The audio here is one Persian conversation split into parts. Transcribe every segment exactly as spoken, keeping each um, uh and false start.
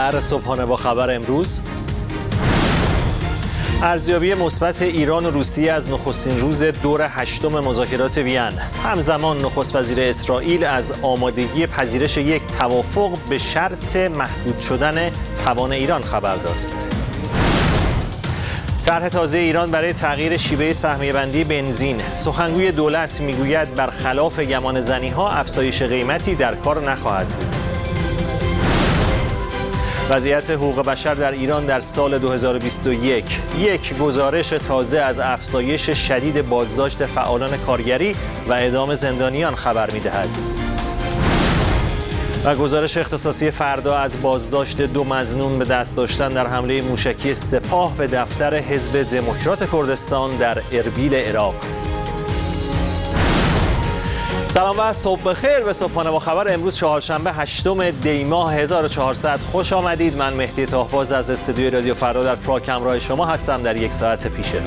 در صبحانه با خبر امروز، ارزیابی مثبت ایران و روسیه از نخستین روز دور هشتم مذاکرات وین. همزمان نخست وزیر اسرائیل از آمادگی پذیرش یک توافق به شرط محدود شدن توان ایران خبر داد. طرح تازه ایران برای تغییر شیوه سهمیه بندی بنزین. سخنگوی دولت میگوید برخلاف گمان زنی‌ها افزایش قیمتی در کار نخواهد بود. وضعیت حقوق بشر در ایران در سال دو هزار و بیست و یک. یک گزارش تازه از افزایش شدید بازداشت فعالان کارگری و اعدام زندانیان خبر می‌دهد. و گزارش اختصاصی فردا از بازداشت دو مظنون به دست داشتن در حمله موشکی سپاه به دفتر حزب دموکرات کردستان در اربیل عراق. سلام و صبح بخیر به صبحانه با خبر امروز چهارشنبه هشتم دی ماه هزار و چهارصد خوش آمدید. من مهدی طاهباز از استودیوی رادیو فردا در پراگ همراه شما هستم در یک ساعت پیش رو.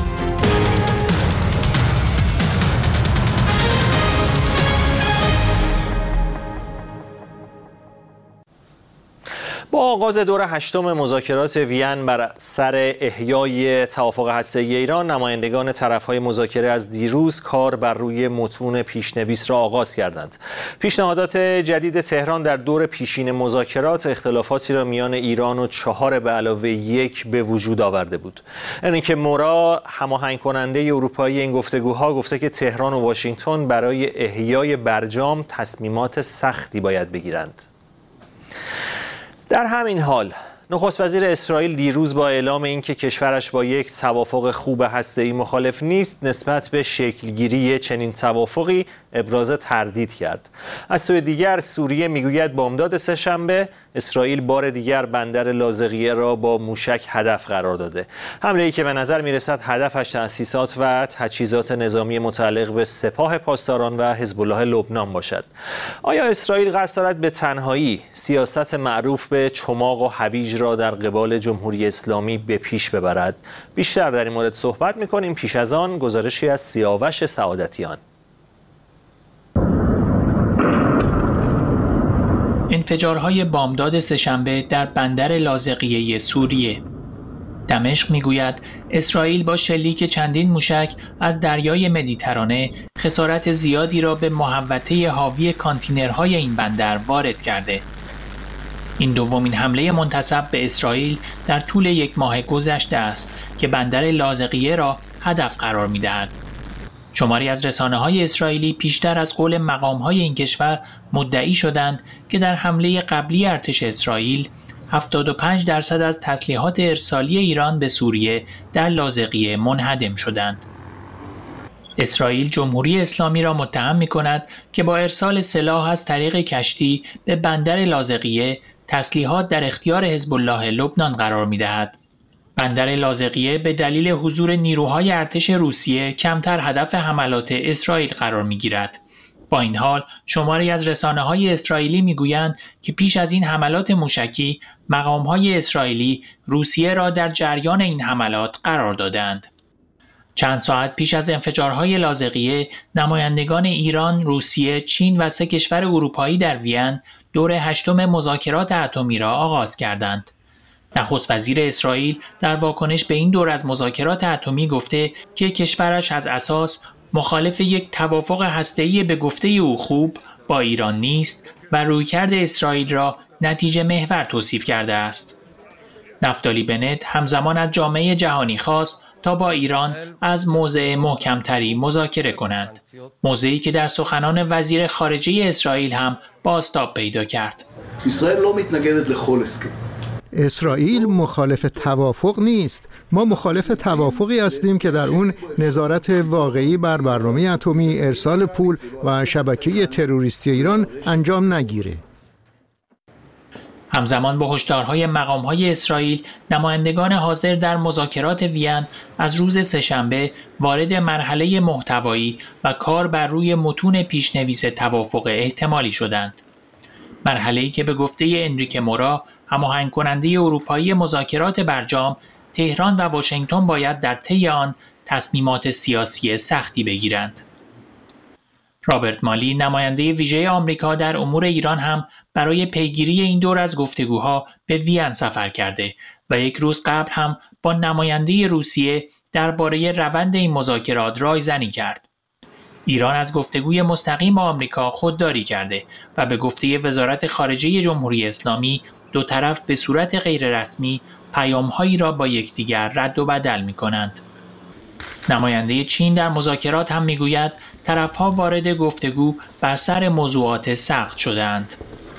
با آغاز دور هشتم مذاکرات وین بر سر احیای توافق هسته‌ای ایران، نمایندگان طرف‌های مذاکره از دیروز کار بر روی متون پیشنویس را آغاز کردند. پیشنهادات جدید تهران در دور پیشین مذاکرات اختلافاتی را میان ایران و چهار به علاوه یک به وجود آورده بود. اینکه مورا، هماهنگ کننده اروپایی این گفتگوها، گفته که تهران و واشنگتن برای احیای برجام تصمیمات سختی باید بگیرند. در همین حال نخست وزیر اسرائیل دیروز با اعلام اینکه کشورش با یک توافق خوب هسته‌ای مخالف نیست، نسبت به شکلگیری چنین توافقی ابراز تردید کرد. از سوی دیگر سوریه میگوید بامداد سه‌شنبه اسرائیل بار دیگر بندر لاذقیه را با موشک هدف قرار داده. حمله‌ای که به نظر میرسد هدفش تأسیسات و تجهیزات نظامی متعلق به سپاه پاسداران و حزب الله لبنان باشد. آیا اسرائیل قصد دارد به تنهایی سیاست معروف به چماق و هویج را در قبال جمهوری اسلامی به پیش ببرد؟ بیشتر در این مورد صحبت می‌کنیم. پیش از آن گزارشی از سیاوش سعادتیان. انفجارهای بامداد سه‌شنبه در بندر لاذقیه سوریه. دمشق میگوید اسرائیل با شلیک چندین موشک از دریای مدیترانه خسارت زیادی را به محوطه حاوی کانتینرهای این بندر وارد کرده. این دومین حمله منتسب به اسرائیل در طول یک ماه گذشته است که بندر لاذقیه را هدف قرار می‌دهد. شماری از رسانه‌های اسرائیلی پیشتر از قول مقام‌های این کشور مدعی شدند که در حمله قبلی ارتش اسرائیل هفتاد و پنج درصد از تسلیحات ارسالی ایران به سوریه در لاذقیه منهدم شدند. اسرائیل جمهوری اسلامی را متهم می‌کند که با ارسال سلاح از طریق کشتی به بندر لاذقیه تسلیحات در اختیار حزب الله لبنان قرار می‌دهد. بندر لاذقیه به دلیل حضور نیروهای ارتش روسیه کمتر هدف حملات اسرائیل قرار می‌گیرد. با این حال شماری از رسانه‌های اسرائیلی می‌گویند که پیش از این حملات موشکی مقام‌های اسرائیلی روسیه را در جریان این حملات قرار دادند. چند ساعت پیش از انفجارهای لاذقیه، نمایندگان ایران، روسیه، چین و سه کشور اروپایی در وین دور هشتم مذاکرات اتمی را آغاز کردند. نخست وزیر اسرائیل در واکنش به این دور از مذاکرات اتمی گفته که کشورش از اساس مخالف یک توافق هسته‌ای به گفته او خوب با ایران نیست و رویکرد اسرائیل را نتیجه محور توصیف کرده است. نفتالی بنت همزمان از جامعه جهانی خواست تا با ایران از موضع محکمتری مذاکره کنند، موضعی که در سخنان وزیر خارجه اسرائیل هم بازتاب پیدا کرد. اسرائیل לא מתנגדת לכל הסכם. اسرائیل مخالف توافق نیست. ما مخالف توافقی هستیم که در اون نظارت واقعی بر برنامه اتمی، ارسال پول و شبکه تروریستی ایران انجام نگیره. همزمان با هشدارهای مقام‌های اسرائیل، نمایندگان حاضر در مذاکرات وین از روز سه‌شنبه وارد مرحله محتوایی و کار بر روی متون پیشنویس توافق احتمالی شدند. مرحله‌ای که به گفته انریکه مورا، هماهنگ کننده اروپایی مذاکرات برجام، تهران و واشنگتن باید در طی آن تصمیمات سیاسی سختی بگیرند. رابرت مالی نماینده ویژه آمریکا در امور ایران هم برای پیگیری این دور از گفتگوها به وین سفر کرده و یک روز قبل هم با نماینده روسیه درباره روند این مذاکرات رایزنی کرد. ایران از گفتگوی مستقیم با آمریکا خودداری کرده و به گفته وزارت خارجه جمهوری اسلامی دو طرف به صورت غیررسمی پیام‌هایی را با یکدیگر رد و بدل می‌کنند. نماینده چین در مذاکرات هم میگوید طرف‌ها وارد گفتگو بر سر موضوعات سخت شدند.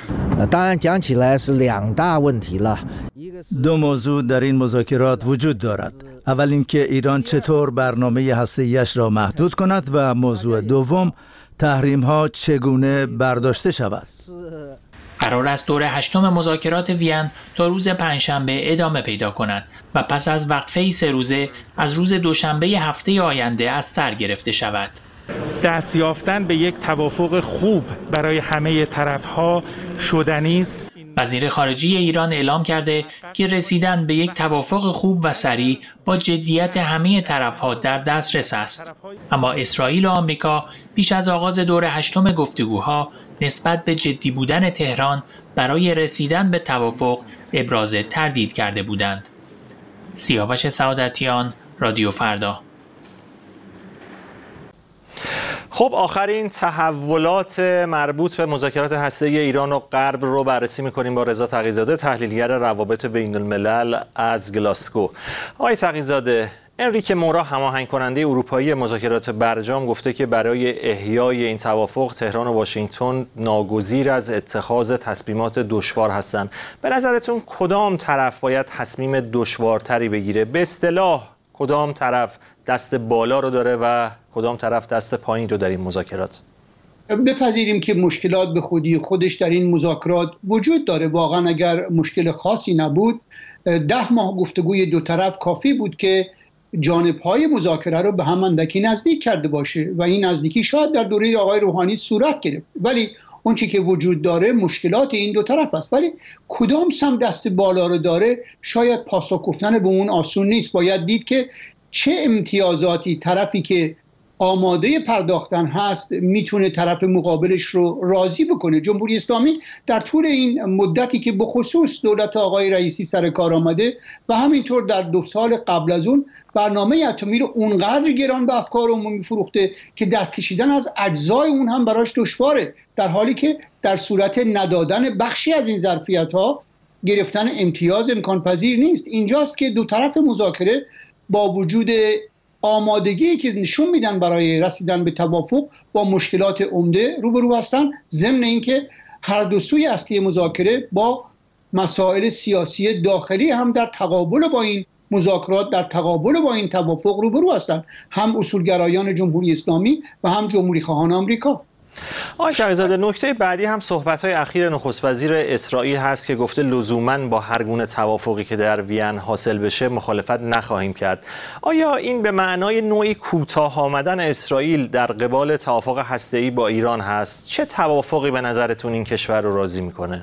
دو موضوع در این مذاکرات وجود دارد. اول اینکه ایران چطور برنامه هسته‌ایش را محدود کند و موضوع دوم تحریم‌ها چگونه برداشته شود. قرار است دور هشتم مذاکرات وین تا روز پنجشنبه ادامه پیدا کند و پس از وقفه سه روزه از روز دوشنبه هفته آینده از سر گرفته شود. دست یافتن به یک توافق خوب برای همه طرف‌ها شدنی است. وزیر خارجه ایران اعلام کرده که رسیدن به یک توافق خوب و سریع با جدیت همه طرف‌ها در دسترس است. اما اسرائیل و آمریکا پیش از آغاز دور هشتم گفتگوها نسبت به جدی بودن تهران برای رسیدن به توافق ابراز تردید کرده بودند. سیاوش سعادتیان، رادیو فردا. خب آخرین تحولات مربوط به مذاکرات هسته‌ای ایران و غرب رو بررسی می‌کنیم با رضا تقی‌زاده، تحلیلگر روابط بین الملل از گلاسگو. آقای تقی‌زاده، انریکه مورا هماهنگ کننده اروپایی مذاکرات برجام گفته که برای احیای این توافق تهران و واشنگتن ناگزیر از اتخاذ تصمیمات دشوار هستند. به نظرتون کدام طرف باید تصمیم دشوارتری بگیره؟ به اصطلاح کدام طرف دست بالا رو داره و کدام طرف دست پایین رو در این مذاکرات؟ بپذیریم که مشکلات به خودی خودش در این مذاکرات وجود داره. واقعا اگر مشکل خاصی نبود ده ماه گفتگوی دو طرف کافی بود که جانب‌های مذاکره رو به هم اندکی نزدیک کرده باشه و این نزدیکی شاید در دوره آقای روحانی صورت گرفت، ولی اون چی که وجود داره مشکلات این دو طرف است. ولی کدام سم دست بالا رو داره شاید پاسخ گفتن به اون آسون نیست. باید دید که چه امتیازاتی طرفی که آماده پرداختن هست میتونه طرف مقابلش رو راضی بکنه. جمهوری اسلامی در طول این مدتی که به خصوص دولت آقای رئیسی سر کار آمده و همینطور در دو سال قبل از اون برنامه اتمی رو اونقدر گران به افکار عمومی فروخته که دست کشیدن از اجزای اون هم براش دشواره، در حالی که در صورت ندادن بخشی از این ظرفیت‌ها گرفتن امتیاز امکان پذیر نیست. اینجاست که دو طرف مذاکره با وجود آمادگی که نشون میدن برای رسیدن به توافق با مشکلات عمده روبرو هستن، ضمن اینکه هر دو سوی اصلی مذاکره با مسائل سیاسی داخلی هم در تقابل با این مذاکرات، در تقابل با این توافق روبرو هستن، هم اصولگرایان جمهوری اسلامی و هم جمهوری خواهان آمریکا. آقای تقی‌زاده، نکته بعدی هم صحبت‌های اخیر نخست وزیر اسرائیل هست که گفته لزوماً با هر گونه توافقی که در وین حاصل بشه مخالفت نخواهیم کرد. آیا این به معنای نوعی کوتاه آمدن اسرائیل در قبال توافق هسته‌ای با ایران هست؟ چه توافقی به نظرتون این کشور رو راضی میکنه؟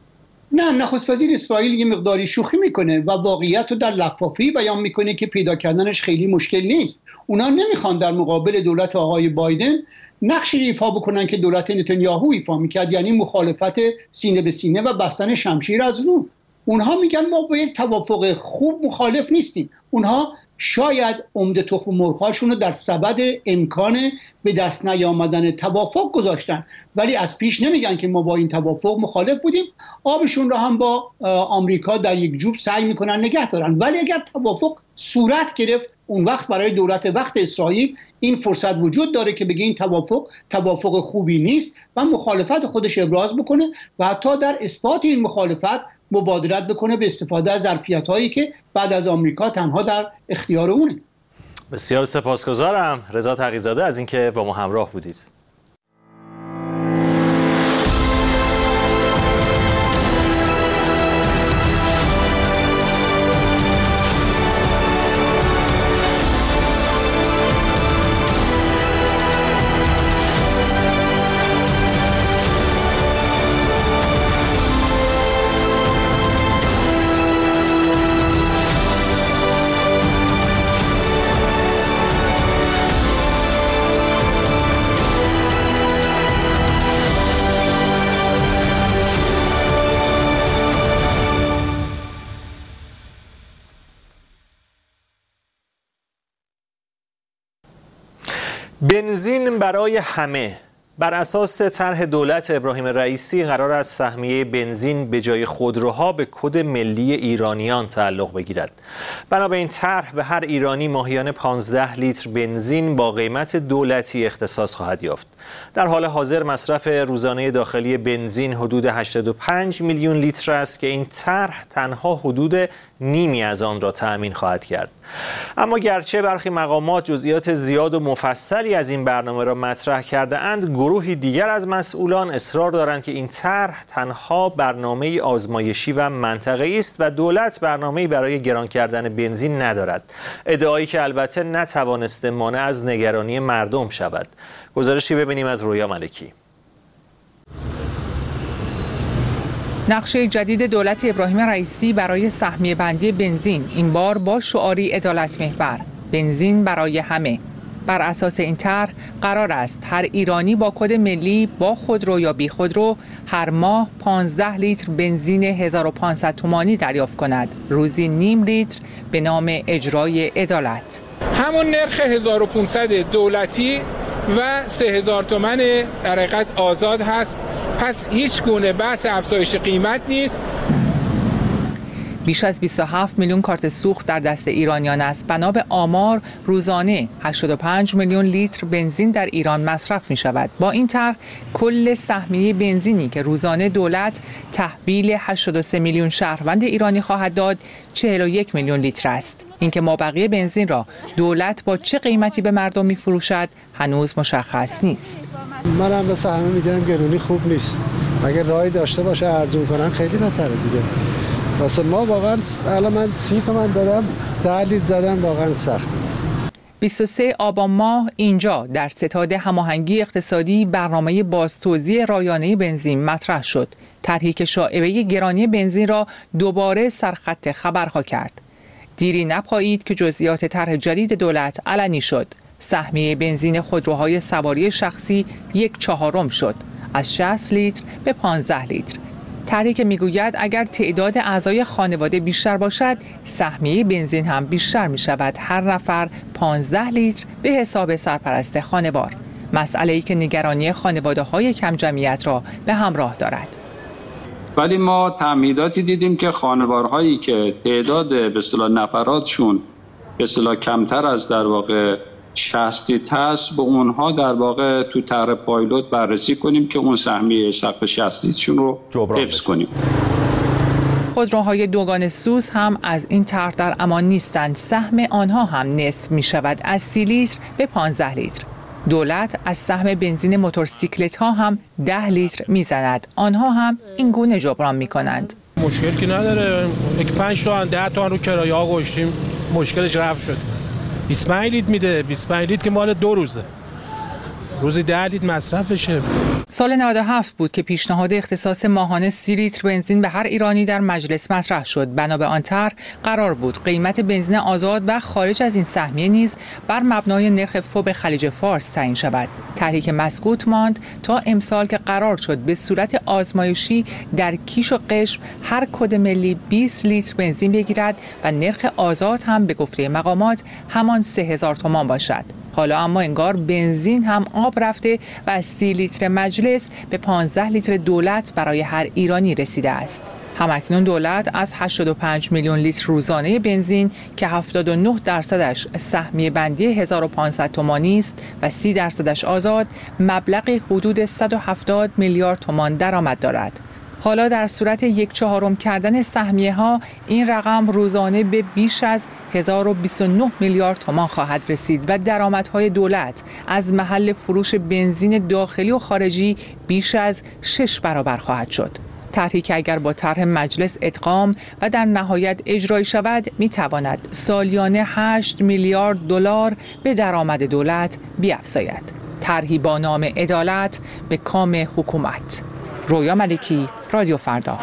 نه، نخست وزیر اسرائیل یه مقداری شوخی میکنه و واقعیت رو در لفافه‌ای بیان میکنه که پیدا کردنش خیلی مشکل نیست. اونا نمیخوان در مقابل دولت آقای بایدن نقشی ایفا بکنن که دولت نتانیاهو ایفا میکرد، یعنی مخالفت سینه به سینه و بستن شمشیر از رو. اونها میگن ما با یک توافق خوب مخالف نیستیم. اونها شاید عمده تخم مرغ‌هاشون رو در سبد امکان به دست نیامدن توافق گذاشتن، ولی از پیش نمیگن که ما با این توافق مخالف بودیم. آبشون رو هم با آمریکا در یک جوب سعی میکنن نگه دارن. ولی اگر توافق صورت گرفت، اون وقت برای دولت وقت اسرائیل این فرصت وجود داره که بگه این توافق توافق خوبی نیست و مخالفت خودش ابراز بکنه و حتی در اثبات این مخالفت مبادرت بکنه به استفاده از ظرفیت‌هایی که بعد از آمریکا تنها در اختیار اونه. بسیار سپاسگزارم رضا تقی‌زاده از اینکه با ما همراه بودید. بنزین برای همه. بر اساس طرح دولت ابراهیم رئیسی قرار است سهمیه بنزین به جای خودروها به کد ملی ایرانیان تعلق بگیرد. بنا به این طرح به هر ایرانی ماهیانه پانزده لیتر بنزین با قیمت دولتی اختصاص خواهد یافت. در حال حاضر مصرف روزانه داخلی بنزین حدود هشتاد و پنج میلیون لیتر است که این طرح تنها حدود نیمی از آن را تأمین خواهد کرد. اما گرچه برخی مقامات جزئیات زیاد و مفصلی از این برنامه را مطرح کرده اند، گروهی دیگر از مسئولان اصرار دارند که این طرح تنها برنامه آزمایشی و منطقه‌ای است و دولت برنامه‌ای برای گران کردن بنزین ندارد. ادعایی که البته نتوانسته مانع از نگرانی مردم شود. گزارشی ببینیم از رویا ملکی. نقشه جدید دولت ابراهیم رئیسی برای سهمیه بندی بنزین، این بار با شعاری عدالت محور، بنزین برای همه. بر اساس این طرح قرار است هر ایرانی با کد ملی با خودرو یا بی خودرو هر ماه پانزده لیتر بنزین هزار و پانصد تومانی دریافت کند، روزی نیم لیتر به نام اجرای عدالت. همون نرخ هزار و پانصد دولتی و سه هزار تومان در حقیقت آزاد هست، پس هیچ گونه بحث افزایش قیمت نیست. بیش از بیست و هفت میلیون کارت سوخت در دست ایرانیان است. بنا به آمار روزانه هشتاد و پنج میلیون لیتر بنزین در ایران مصرف می شود. با این طرح کل سهمیه بنزینی که روزانه دولت تحویل هشتاد و سه میلیون شهروند ایرانی خواهد داد چهل و یک میلیون لیتر است. اینکه مابقی بنزین را دولت با چه قیمتی به مردم می فروشد هنوز مشخص نیست. منم به سهمیه میدم گرونی خوب نیست. اگر راهی داشته باشه ارزون کنن خیلی بهتره دیگه. واسه ما واقعا الان من سی تومن دادم ده لیتر زدم، واقعا سخته. بیست و سوم آبان ماه اینجا در ستاد هماهنگی اقتصادی برنامه بازتوزیع رایانه بنزین مطرح شد. طرحی که شایعه گرانی بنزین را دوباره سرخط خبرها کرد. دیری نپایید که جزئیات طرح جدید دولت علنی شد. سهمیه بنزین خودروهای سواری شخصی یک چهارم شد، از شصت لیتر به پانزده لیتر. طرحی که میگوید اگر تعداد اعضای خانواده بیشتر باشد، سهمیه بنزین هم بیشتر می شود. هر نفر پانزده لیتر به حساب سرپرست خانوار. مسئله‌ای که نگرانی خانواده‌های کم جمعیت را به همراه دارد. ولی ما تعمیداتی دیدیم که خانوارهایی که تعداد به اصطلاح نفراتشون به اصطلاح کمتر از در واقع شصت هست، به اونها در واقع تو طرح پایلوت بررسی کنیم که اون سهمیه سقف شصتیشون رو حفظ کنیم. خودروهای دوگان سوز هم از این طرح در امان نیستند. سهم آنها هم نصف می شود، از سی لیتر به پانزده لیتر. دولت از سهم بنزین موتورسیکلت ها هم ده لیتر می زند. آنها هم این گونه جبران می کنند. مشکل که نداره، یک پنج تومن ده تومن رو کرایه ها گذاشتیم، مشکلش رفع شد. بیست و پنج لیتر میده، بیست و پنج لیتر که مال دو روزه، روزی ده لیتر مصرفشه. سال نود و هفت بود که پیشنهاد اختصاص ماهانه سی لیتر بنزین به هر ایرانی در مجلس مطرح شد. بنا به آن طرح قرار بود قیمت بنزین آزاد و خارج از این سهمیه نیز بر مبنای نرخ فوب خلیج فارس تعیین شود. طرحی که مسکوت ماند تا امسال که قرار شد به صورت آزمایشی در کیش و قشم هر کد ملی بیست لیتر بنزین بگیرد و نرخ آزاد هم به گفته مقامات همان سه هزار تومان باشد. حالا اما انگار بنزین هم آب رفته و از سی لیتر مجلس به پانزده لیتر دولت برای هر ایرانی رسیده است. همکنون دولت از هشتاد و پنج میلیون لیتر روزانه بنزین که هفتاد و نه درصدش سهمیه بندی هزار و پانصد تومانی است و سی درصدش آزاد، مبلغ حدود صد و هفتاد میلیارد تومان درآمد دارد. حالا در صورت یک چهارم کردن سهمیه ها این رقم روزانه به بیش از هزار و بیست و نه میلیارد تومان خواهد رسید و درآمدهای دولت از محل فروش بنزین داخلی و خارجی بیش از شش برابر خواهد شد. طرحی که اگر با طرح مجلس ادغام و در نهایت اجرایی شود میتواند سالیانه هشت میلیارد دلار به درآمد دولت بیفزاید. طرحی با نام عدالت به کام حکومت. رویا ملکی، رادیو فردا.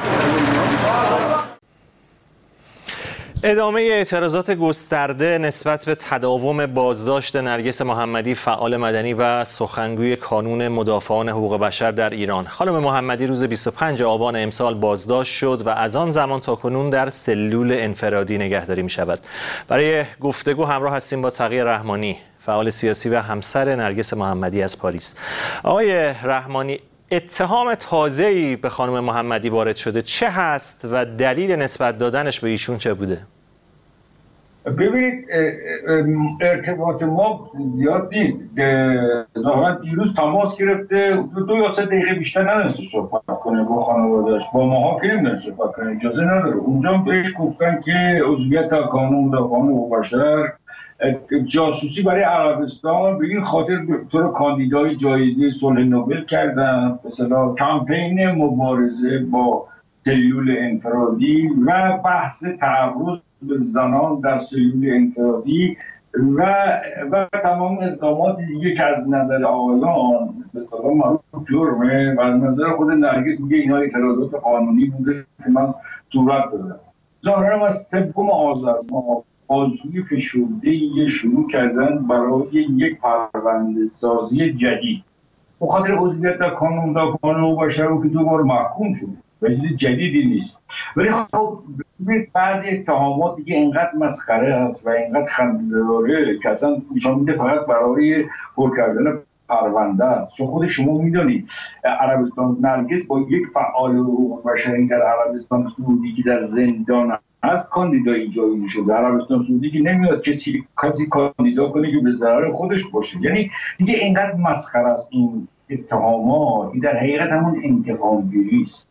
ادامه اعتراضات گسترده نسبت به تداوم بازداشت نرگس محمدی، فعال مدنی و سخنگوی کانون مدافعان حقوق بشر در ایران. خانم محمدی روز بیست و پنجم آبان امسال بازداشت شد و از آن زمان تا کنون در سلول انفرادی نگهداری می شود. برای گفتگو همراه هستیم با تقی رحمانی، فعال سیاسی و همسر نرگس محمدی از پاریس. آقای رحمانی، اتهام تازه‌ای به خانم محمدی وارد شده، چه هست و دلیل نسبت دادنش به ایشون چه بوده؟ ببینید ارتباط ما زیاد نیست. ظاهرا دیروز تماس گرفته، دو یا سه دقیقه بیشتر نداشته صحبت کنه با خانواده‌اش، با ماها که نمی‌دونه صحبت کنه، اجازه نداره. اونجا بهش گفتن که عضویت در کانون مدافعان حقوق بشر، جاسوسی برای عربستان، به این خاطر تو رو کاندیدای جایزه صلح نوبل کردن، مثلا کمپین مبارزه با سلول انفرادی و بحث تعرض به زنان در سلول انفرادی و و تمام اقدامات دیگه که از نظر آقایان به اصطلاح معروف جرمه و از نظر خود نرگس میگه اینا اعتراضات قانونی بوده که من صورت دادم. ظاهرا از سوم آذر ما بازجویی فشرده شروع کردن برای یک پرونده سازی جدید به خاطر عضویت در کانون مدافعان حقوق بشر که دو بار محکوم شد و چیز جدیدی نیست. ولی خب بعضی اتهامات دیگه اینقدر مسخره هست و اینقدر خنده‌داره که اصلا نشان میده فقط برای پر کردن پرونده است. چون خود شما میدونید عربستان، نرگس با یک فعال حقوق بشری در عربستان سعودی که در زندان از کاندیدای جایی میشه. در عربستان سعودی که نمیاد کسی کسی کاندیدا کنه که به ضرر خودش باشه. یعنی دیگه اینقدر مسخره است این اتهامات، این در حقیقت همون انتقام گیری است.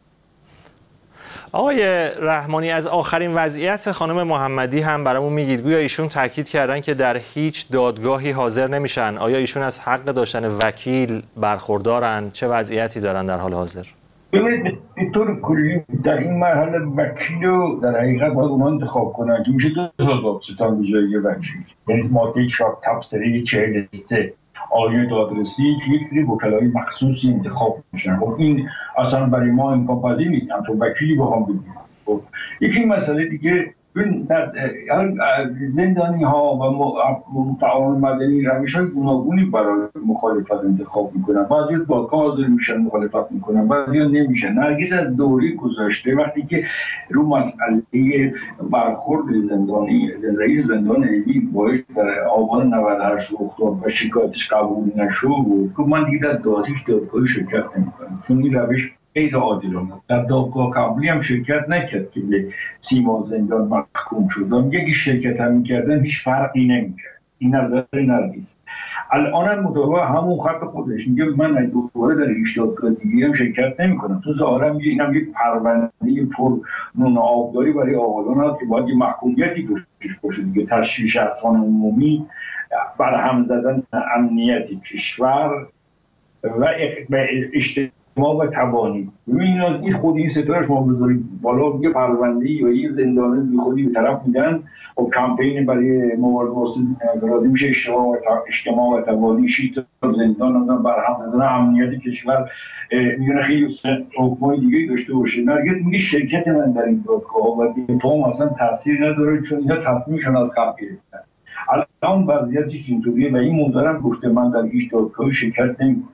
آقای رحمانی، از آخرین وضعیت خانم محمدی هم برامون میگید. گویا ایشون تاکید کردن که در هیچ دادگاهی حاضر نمیشن. آیا ایشون از حق داشتن وکیل برخوردارن؟ چه وضعیتی دارن در حال حاضر؟ ببینید به طور کلی در این مرحله وکیل رو در حقیقت باید اونا انتخاب کنن که میشه دو تا دادستان به جای وکیل. یعنی ماده چهار تبصره چهل و سه آیه دادرسی که یک سری وکلای مخصوصی انتخاب میشن. خب این اصلا برای ما امکان پذیر نیست همچون وکیلی بخوام بگیم. خب یکی مسئله دیگه، در زندانی ها و متعاون مدنی روش های گوناگونی برای مخالفت انتخاب میکنن. بعضی دادگاه حاضر میشن مخالفت میکنن، بعضی نمیشن. نرگس از دوری گذاشته وقتی که رو مسئله برخورد زندانی رئیس زندان اوین باید در آبان نود و هشت اختار و شکایتش قبول نشد که من دیگه در دادگاه دادگاهی شرکت نمیکنم، چون این روش غیر عادلانه. در دادگاه قبلی هم شرکت نکرد که به سیما زندان محکوم شد. یکی شرکت هم میکردن هیچ فرقی نمیکرد. این نظر نرگس. الان هم مدعا همون خط خودش میگه من دوباره در هیچ دادگاه دیگه هم شرکت نمیکنم. تو ظاهرا میگه اینم یک پرونده پر نون آبداری برای آقایان هست که باید یه محکومیتی توش باشه دیگه. تشویش اذهان عمومی، برهم زدن امنیت کشور و اشتباه ما و توانی. ببینید این خود این ستاره شما بذارید بالا یه پرونده‌ای و یه زندانی بی خودی به طرف میدن و کمپین برای مبارزه با انفرادی میشه اشتباه و اجتماع و توانی، شش تا زندان آدم برهم زدن امنیت کشور میونه خیلی حکمای دیگه داشته باشه. نرگس میگه شرکت من در این دادگاه و دیپلم اصلا تاثیر نداره چون اینا تصمیمشون از قبل گرفتن. الان وضعیتش اینطوریه و این منظرم گفته من در هیچ دادگاهی شرکت نمی‌کنم.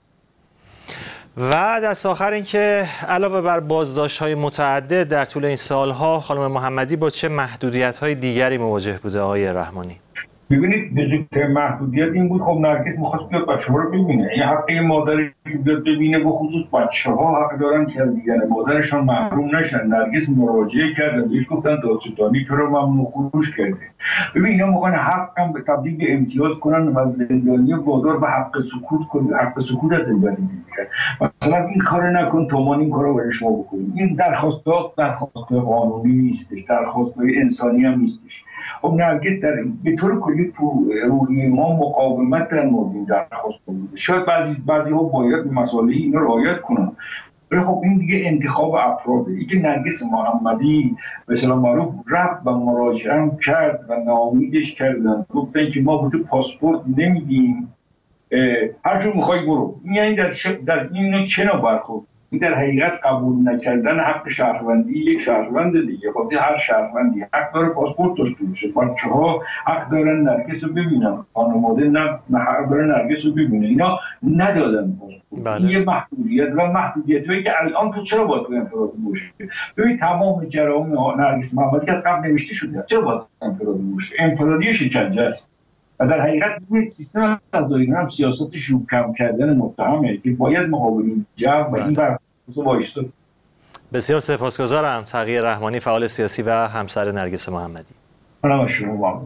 و دست آخر این که علاوه بر بازداشت‌های متعدد در طول این سالها خانم محمدی با چه محدودیت‌های دیگری مواجه بوده آقای رحمانی؟ ببینید بزرگترین محدودیت این بود خب نرگس می‌خواست بیاد بچه‌ها رو ببینه. این حق مادری که بیاد ببینه، به خصوص بچه‌ها حق دارن که دیگر مادرشان محروم نشن. نرگس مراجعه کردن بهش گفتن دادستانی تو رو ممنوع خروج کرده. ببین اینا موقع حقم به تبدیل به امتیاز کنن و زندانی وادار به حق سکوت کنن، حق سکوت از زندانی میگیرن. مثلا این کارو نکن تو ما این کارو برای شما بکنیم. این درخواستات درخواست قانونی نیستش، درخواست انسانی هم نیستش. خب نرگس در به طور کلی تو روحی ما مقاومت در مورد این درخواست بوده. شاید بعضی بعضی ها باید مسائل اینا رعایت کنن، ولی خب این دیگه انتخاب افراده. این که نرگس محمدی به اصطلاح معروف رفت و مراجعه کرد و ناامیدش کردن، گفتن که ما به تو پاسپورت نمیدیم، هر جور میخوای برو. یعنی در در این چه نوع برخورد؟ این در حقیقت قبول نکردن حق شهروندی یک شهروند دیگه. خب هر شهروندی حق داره پاسپورت داشته باشه. بچه‌ها حق دارن نرگس رو ببینن، خانواده نه حق داره نرگس رو ببینه. اینا ندادن پاسپورت. بله. این یه محدودیت و محدودیتایی که الان تو چرا باید تو انفرادی باشه؟ ببین تمام جرایم نرگس محمدی که از قبل نوشته شده چرا باید انفرادی باشه؟ انفرادی شکنجه است. و در حقیقت یک سیستم قضایی هم سیاست شوب کم کردن متهمه که باید مقابل این جو و این برخورد وایساد. بسیار سپاسگزارم. تقی رحمانی، فعال سیاسی و همسر نرگس محمدی. سلام شما.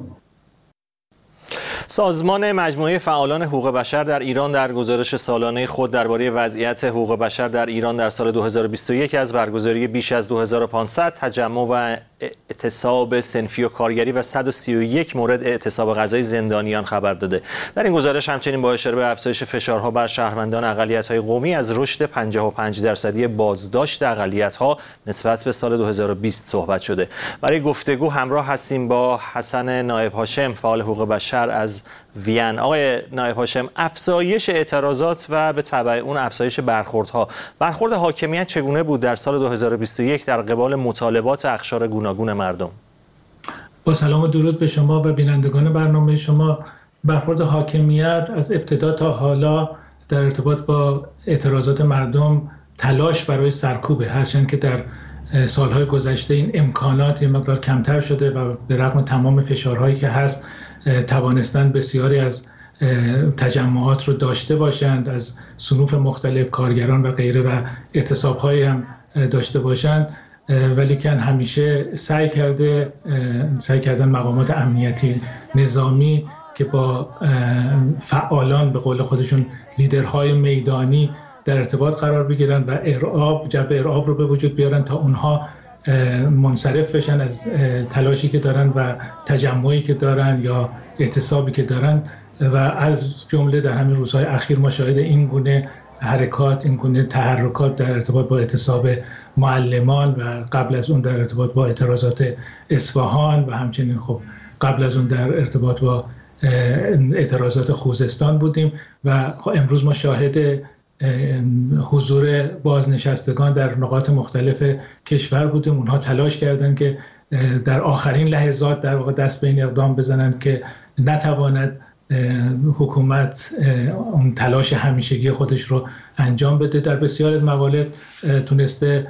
سازمان مجموعه فعالان حقوق بشر در ایران در گزارش سالانه خود درباره وضعیت حقوق بشر در ایران در سال دو هزار و بیست و یک از برگزاری بیش از دو هزار و پانصد تجمع و اعتصاب صنفی و کارگری و صد و سی و یک مورد اعتصاب قضایی زندانیان خبر داده. در این گزارش همچنین با اشاره به افزایش فشارها بر شهروندان اقلیت‌های قومی از رشد پنجاه و پنج درصدی بازداشت اقلیت‌ها نسبت به سال دو هزار و بیست صحبت شده. برای گفتگو همراه هستیم با حسن نایب هاشم، فعال حقوق بشر از وین. آقای نایب هاشم، افزایش اعتراضات و به تبع اون افزایش برخوردها، برخورد حاکمیت چگونه بود در سال دو هزار و بیست و یک در قبال مطالبات اقشار گوناگون مردم؟ با سلام و درود به شما و بینندگان برنامه شما. برخورد حاکمیت از ابتدا تا حالا در ارتباط با اعتراضات مردم تلاش برای سرکوبه، هرچند که در سالهای گذشته این امکانات یه مقدار کمتر شده و به رغم تمام فشارهایی که هست توانستند بسیاری از تجمعات رو داشته باشند، از صنوف مختلف کارگران و غیره و اعتصاب‌هایی هم داشته باشند، ولی که همیشه سعی کرده سعی کردن مقامات امنیتی نظامی که با فعالان به قول خودشون لیدرهای میدانی در ارتباط قرار بگیرن و ارعاب جو ارعاب رو به وجود بیارن تا اونها منصرف بشن از تلاشی که دارن و تجمعی که دارن یا اعتصابی که دارن. و از جمله در همین روزهای اخیر ما شاهد این گونه حرکات، این گونه تحرکات در ارتباط با اعتصاب معلمان و قبل از اون در ارتباط با اعتراضات اصفهان و همچنین خب قبل از اون در ارتباط با اعتراضات خوزستان بودیم و خب امروز ما شاهد حضور بازنشستگان در نقاط مختلف کشور بودیم. اونها تلاش کردند که در آخرین لحظات در واقع دست به این اقدام بزنند که نتواند حکومت اون تلاش همیشگی خودش رو انجام بده. در بسیار از موارد تونسته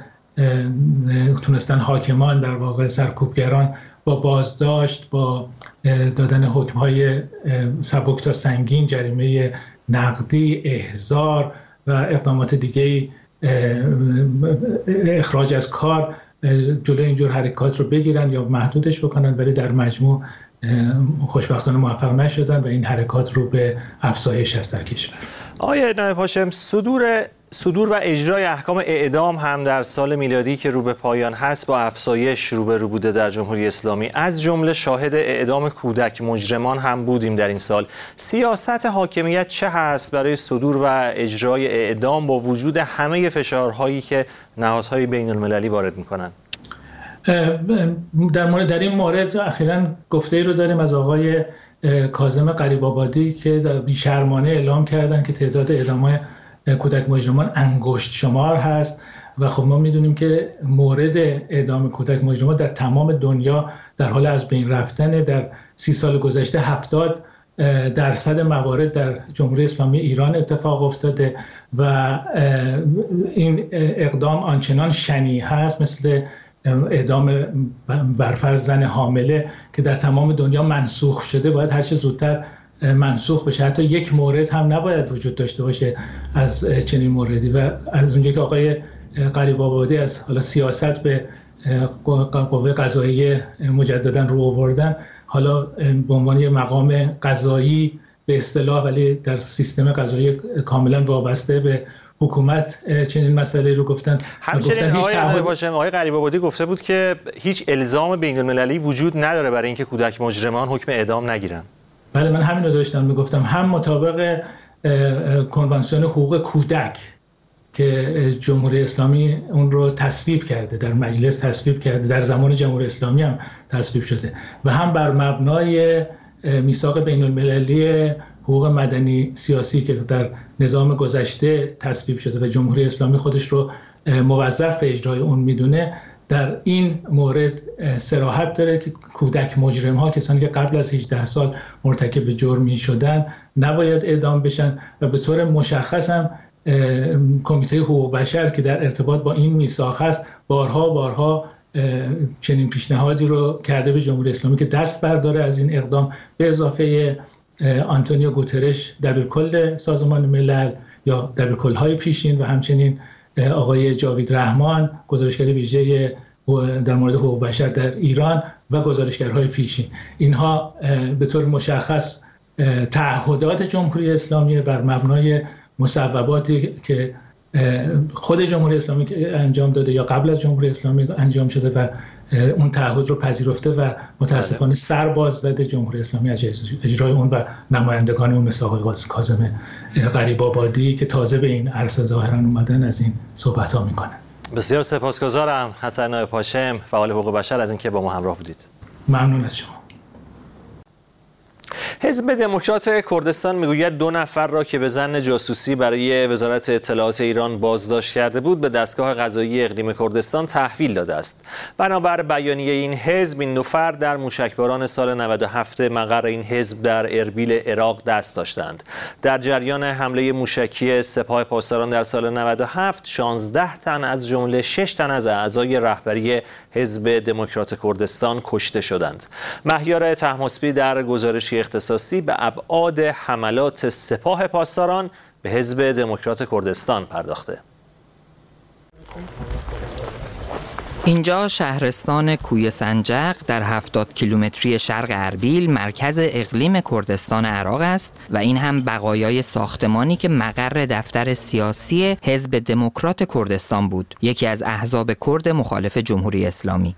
تونستن حاکمان در واقع سرکوبگران با بازداشت، با دادن حکم‌های سبک تا سنگین، جریمه نقدی، احضار و اقدامات دیگه، اخراج از کار، جلوی اینجور حرکات رو بگیرن یا محدودش بکنن، ولی در مجموع خوشبختانه موفق نشدن و این حرکات رو به افزایش هست در کشور. آقای نایب هاشم، صدور صدور و اجرای احکام اعدام هم در سال میلادی که رو به پایان هست با افزایش روبرو بوده در جمهوری اسلامی. از جمله شاهد اعدام کودک مجرمان هم بودیم در این سال. سیاست حاکمیت چه هست برای صدور و اجرای اعدام با وجود همه فشارهایی که نهادهای بین المللی وارد میکنن؟ در مورد در این مورد اخیراً گفته ای رو داریم از آقای کاظم غریب‌آبادی که بی‌شرمانه اعلام کردن که تعداد اعدام‌های کودک مجرمان انگشت شمار هست و خب ما میدونیم که مورد اعدام کودک مجرمان در تمام دنیا در حال از بین رفتن. در سی سال گذشته هفتاد درصد موارد در جمهوری اسلامی ایران اتفاق افتاده و این اقدام آنچنان شنیع هست مثل اعدام برفرض زن حامله که در تمام دنیا منسوخ شده، باید هر چه زودتر منسوخ بشه. حتی یک مورد هم نباید وجود داشته باشه از چنین موردی. و از اونجایی که آقای غریب‌آبادی از حالا سیاست به قوه قضاییه مجددا رو آوردن، حالا به عنوان یک مقام قضایی به اصطلاح ولی در سیستم قضایی کاملا وابسته به حکومت چنین مسئله رو گفتن. همچنین آقای تعهد... آقای غریب‌آبادی گفته بود که هیچ الزام بین المللی وجود نداره برای اینکه کودک مجرمان حکم اعدام نگیرن. بله، من همین رو داشتم میگفتم. هم مطابق کنوانسیون حقوق کودک که جمهوری اسلامی اون رو تصویب کرده، در مجلس تصویب کرده، در زمان جمهوری اسلامی هم تصویب شده، و هم بر مبنای میثاق بین المللی حقوق مدنی سیاسی که در نظام گذشته تصویب شده و جمهوری اسلامی خودش رو موظف به اجرای اون میدونه، در این مورد صراحت داره که کودک مجرم ها، کسانی که قبل از هجده سال مرتکب جرمی شدن، نباید اعدام بشن. و به طور مشخص هم کمیته حقوق بشر که در ارتباط با این میثاق است بارها بارها چنین پیشنهادی رو کرده به جمهوری اسلامی که دست برداره از این اقدام، به اضافه آنتونیو گوترش دبیرکل سازمان ملل یا دبیرکل‌های پیشین و همچنین آقای جاوید رحمان گزارشگر ویژه در مورد حقوق بشر در ایران و گزارشگرهای پیشین، اینها به طور مشخص تعهدات جمهوری اسلامی بر مبنای مصوباتی که خود جمهوری اسلامی انجام داده یا قبل از جمهوری اسلامی انجام شده و اون تعهد رو پذیرفته و متاسفانه سر باز زده جمهوری اسلامی از اجرای اون و نمایندگان اون مثل آقای کاظم غریب‌آبادی که تازه به این عرصه ظاهرا اومدن از این صحبت‌ها میکنن. بسیار سپاسگزارم حسن نایب هاشم، فعال حقوق بشر، از اینکه با ما همراه بودید. ممنون از شما. حزب دموکرات کردستان میگوید دو نفر را که به ظن جاسوسی برای وزارت اطلاعات ایران بازداشت کرده بود به دستگاه قضایی اقلیم کردستان تحویل داده است. بنابر بیانیه این حزب، این دو فرد در موشکباران سال نود و هفت مقر این حزب در اربیل عراق دست داشتند. در جریان حمله موشکی سپاه پاسداران در سال نود و هفت، شانزده تن از جمله شش تن از اعضای رهبری حزب دموکرات کردستان کشته شدند. مهیار طهماسبی در گزارشی اختصاصی به ابعاد حملات سپاه پاسداران به حزب دموکرات کردستان پرداخته. اینجا شهرستان کوی سنجق در هفتاد کیلومتری شرق اربیل، مرکز اقلیم کردستان عراق است و این هم بقایای ساختمانی که مقر دفتر سیاسی حزب دموکرات کردستان بود، یکی از احزاب کرد مخالف جمهوری اسلامی.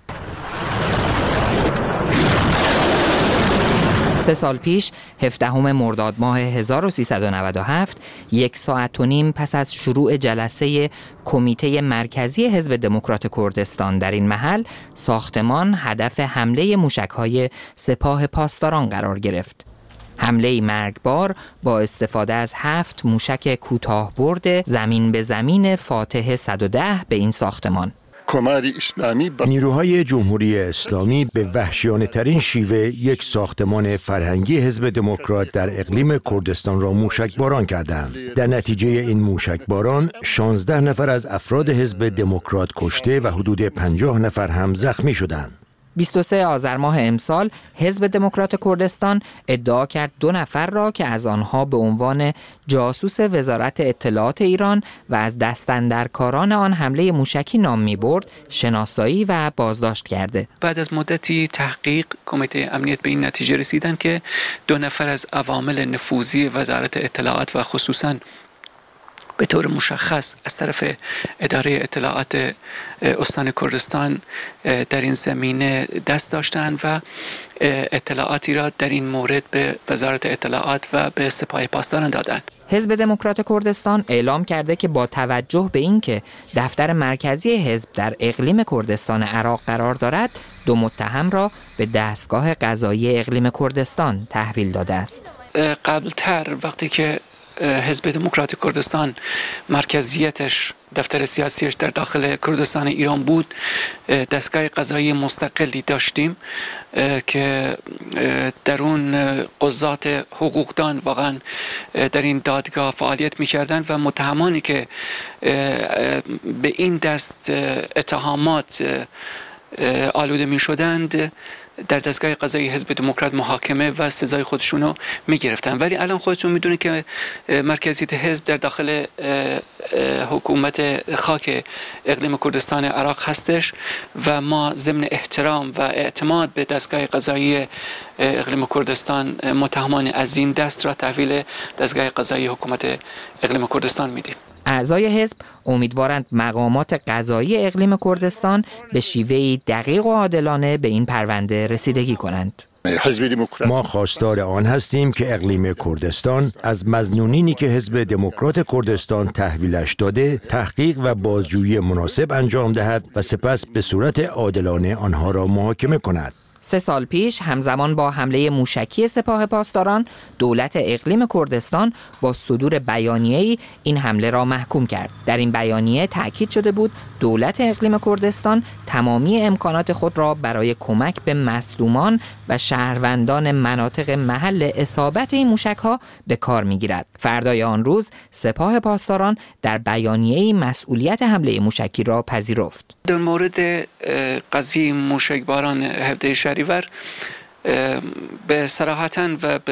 سه سال پیش هفدهم مرداد ماه هزار و سیصد و نود و هفت، یک ساعت و نیم پس از شروع جلسه کمیته مرکزی حزب دموکرات کردستان در این محل، ساختمان هدف حمله موشک‌های سپاه پاسداران قرار گرفت. حمله مرگبار با استفاده از هفت موشک کوتاه برد زمین به زمین فاتح صد و ده به این ساختمان. نیروهای جمهوری اسلامی به وحشیانه ترین شیوه یک ساختمان فرهنگی حزب دموکرات در اقلیم کردستان را موشکباران کردند. در نتیجه این موشکباران شانزده نفر از افراد حزب دموکرات کشته و حدود پنجاه نفر هم زخمی شدند. بیست و سوم آذر ماه امسال حزب دموکرات کردستان ادعا کرد دو نفر را که از آنها به عنوان جاسوس وزارت اطلاعات ایران و از دستاندرکاران آن حمله موشکی نام می‌برد شناسایی و بازداشت کرده. بعد از مدتی تحقیق کمیته امنیت به این نتیجه رسیدن که دو نفر از عوامل نفوذی وزارت اطلاعات و خصوصاً به طور مشخص از طرف اداره اطلاعات استان کردستان در این زمینه دست داشتند و اطلاعاتی را در این مورد به وزارت اطلاعات و به سپاه پاسداران دادند. حزب دموکرات کردستان اعلام کرده که با توجه به اینکه دفتر مرکزی حزب در اقلیم کردستان عراق قرار دارد، دو متهم را به دستگاه قضایی اقلیم کردستان تحویل داده است. قبلتر وقتی که حزب دموکرات کردستان مرکزیتش دفتر سیاسیش در داخل کردستان ایران بود، دستگاه قضایی مستقلی داشتیم که در اون قضات حقوقدان واقعا در این دادگاه فعالیت می‌کردند و متهمانی که به این دست اتهامات آلوده می‌شدند در دستگاه قضایی حزب دموکرات محاکمه و سزای خودشونو میگرفتن. ولی الان خودتون میدونید که مرکزیت حزب در داخل حکومت خاک اقلیم کردستان عراق هستش و ما ضمن احترام و اعتماد به دستگاه قضایی اقلیم کردستان متهمان از این دست را تحویل دستگاه قضایی حکومت اقلیم کردستان میدیم. اعضای حزب امیدوارند مقامات قضایی اقلیم کردستان به شیوهی دقیق و عادلانه به این پرونده رسیدگی کنند. ما خواستار آن هستیم که اقلیم کردستان از مظنونینی که حزب دموکرات کردستان تحویلش داده تحقیق و بازجویی مناسب انجام دهد و سپس به صورت عادلانه آنها را محاکمه کند. سه سال پیش همزمان با حمله موشکی سپاه پاسداران، دولت اقلیم کردستان با صدور بیانیه‌ای این حمله را محکوم کرد. در این بیانیه تأکید شده بود دولت اقلیم کردستان تمامی امکانات خود را برای کمک به مظلومان و شهروندان مناطق محل اصابت این موشک‌ها به کار می‌گیرد. فردای آن روز سپاه پاسداران در بیانیه‌ای مسئولیت حمله موشکی را پذیرفت. در مورد قضیه موشکباران هفده شهریور به صراحتاً و به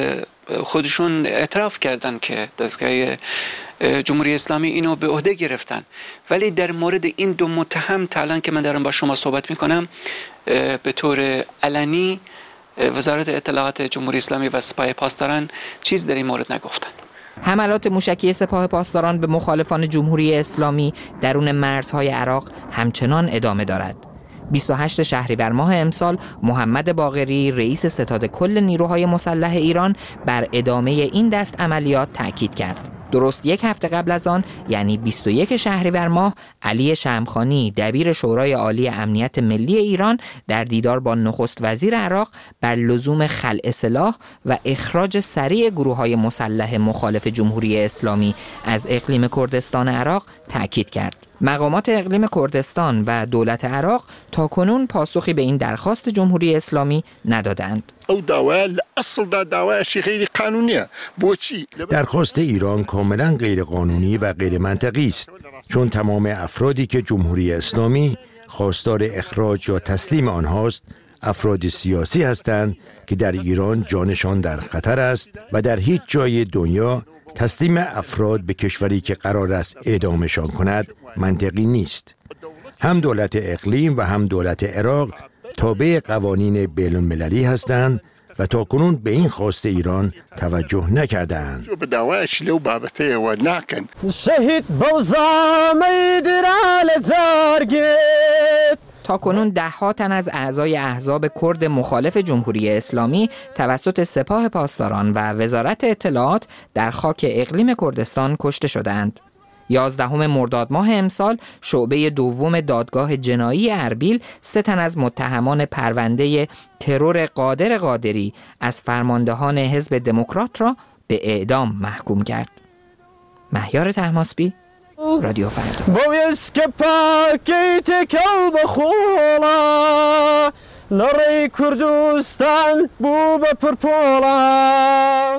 خودشون اعتراف کردن که دستگاه جمهوری اسلامی اینو به عهده گرفتن، ولی در مورد این دو متهم تا الان که من دارم با شما صحبت میکنم به طور علنی وزارت اطلاعات جمهوری اسلامی و سپاه پاسداران چیز در این مورد نگفتن. حملات موشکی سپاه پاسداران به مخالفان جمهوری اسلامی درون مرزهای عراق همچنان ادامه دارد. بیست و هشتم شهریور ماه امسال محمد باقری رئیس ستاد کل نیروهای مسلح ایران بر ادامه این دست عملیات تاکید کرد. درست یک هفته قبل از آن، یعنی بیست و یکم شهریور ماه، علی شمخانی دبیر شورای عالی امنیت ملی ایران در دیدار با نخست وزیر عراق بر لزوم خلع سلاح و اخراج سریع گروه‌های مسلح مخالف جمهوری اسلامی از اقلیم کردستان عراق تاکید کرد. مقامات اقلیم کردستان و دولت عراق تاکنون پاسخی به این درخواست جمهوری اسلامی ندادند. او دعوا اصل دعواش غیر قانونیه. بوچی درخواست ایران کاملا غیر قانونی و غیر منطقی است، چون تمام افرادی که جمهوری اسلامی خواستار اخراج یا تسلیم آنهاست افراد سیاسی هستند که در ایران جانشان در خطر است و در هیچ جای دنیا تسلیم افراد به کشوری که قرار است اعدامشان کند منطقی نیست. هم دولت اقلیم و هم دولت عراق تابع قوانین بین‌المللی هستند و تاکنون به این خواست ایران توجه نکردند. تاکنون ده ها تن از اعضای احزاب کرد مخالف جمهوری اسلامی توسط سپاه پاسداران و وزارت اطلاعات در خاک اقلیم کردستان کشته شدند. یازدهم مرداد ماه امسال شعبه دوم دادگاه جنایی اربیل سه تن از متهمان پرونده ترور قادر قادری از فرماندهان حزب دموکرات را به اعدام محکوم کرد. مهیار طهماسبی، رادیو فردا. بویس که پاکیت کل بخولا لری کردستان بو بپرپولا.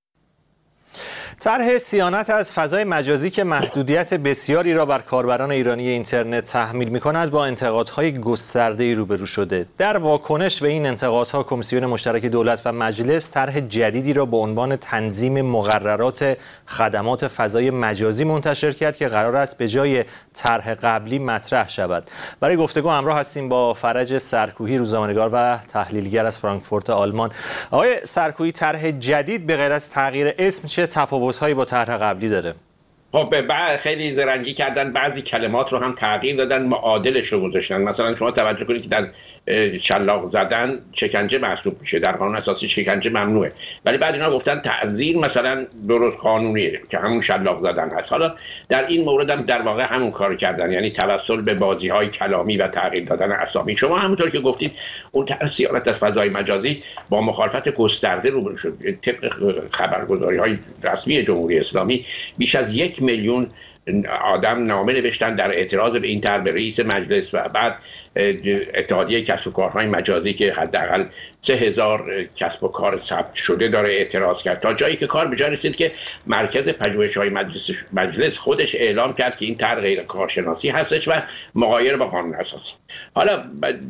طرح صیانت از فضای مجازی که محدودیت بسیاری را بر کاربران ایرانی اینترنت تحمیل می‌کند با انتقادهای گسترده‌ای روبرو شده. در واکنش به این انتقادها کمیسیون مشترک دولت و مجلس طرح جدیدی را با عنوان تنظیم مقررات خدمات فضای مجازی منتشر کرد که قرار است به جای طرح قبلی مطرح شود. برای گفتگو همراه هستیم با فرج سرکوهی، روزنامه‌نگار و تحلیلگر از فرانکفورت آلمان. آقای سرکوهی، طرح جدید به غیر از تغییر اسم چه تفاوت هایی با طرح قبلی داره؟ خب بعد خیلی زرنگی کردن، بعضی کلمات رو هم تغییر دادن، معادلش رو گذاشتن. مثلا شما توجه کنید که در شلاق زدن شکنجه محسوب میشه، در قانون اساسی شکنجه ممنوعه، ولی بعد اینا گفتن تعزیر مثلا درست قانونیه که همون شلاق زدن هست. حالا در این مورد هم در واقع همون کارو کردن، یعنی توسل به بازی‌های کلامی و تغییر دادن اسامی. شما همونطور که گفتید اون طرح صیانت از فضای مجازی با مخالفت گسترده روبرو شد. طبق خبرگزاری‌های رسمی جمهوری اسلامی بیش از یک میلیون آدم نامه نوشتن در اعتراض به این طرح به رئیس مجلس و بعد اتحادیه کسب و کارهای مجازی که حداقل سه هزار کسب و کار ثبت شده داره اعتراض کرد، تا جایی که کار به جای رسید که مرکز پژوهش‌های مجلس مجلس خودش اعلام کرد که این طرح غیر کارشناسی هستش و مغایر با قانون اساسی. حالا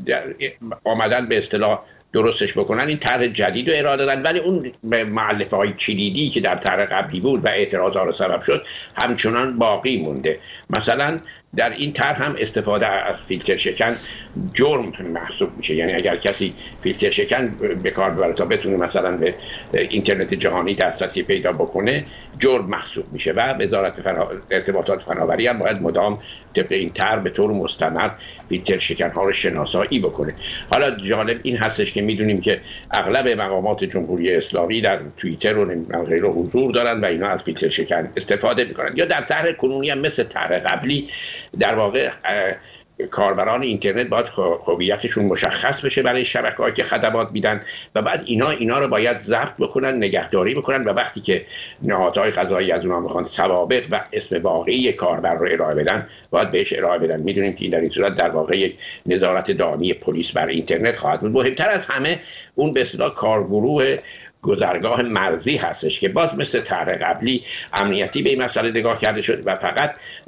آمدن به اصطلاح درستش بکنن، این طرح جدید رو ارائه دادن، ولی اون مؤلفه های کلیدی که در طرح قبلی بود و اعتراضات رو سبب شد همچنان باقی مونده. مثلا در این طرح هم استفاده از فیلتر شکن جرم محسوب میشه، یعنی اگر کسی فیلتر شکن به کار ببره تا بتونه مثلا به اینترنت جهانی دسترسی پیدا بکنه جرم محسوب میشه و وزارت فنا... ارتباطات فناوری هم باید مدام طبق این طرح به طور مستمر فیلتر شکن ها رو شناسایی بکنه. حالا جالب این هستش که میدونیم که اغلب مقامات جمهوری اسلامی در توییتر و غیره حضور دارن و اینا از فیلتر شکن استفاده میکنن. یا در طرح کنونی هم مثل طرح قبلی در واقع کاربران اینترنت باید هویتشون مشخص بشه برای شبکه‌هایی که خدمات میدن و بعد اینا اینا رو باید ضبط بکنن، نگهداری بکنن و وقتی که نهادهای قضایی از اونها میخوان سوابق و اسم واقعی کاربر رو ارائه بدن باید بهش ارائه بدن. میدونیم که در این صورت در واقع یک نظارت دائمی پلیس بر اینترنت خواهد بود. مهمتر از همه اون به اصطلاح کارگروه گذرگاه مرزی هستش که باز مثل طرح قبلی امنیتی به این مسئله نگاه کرده شد و فقط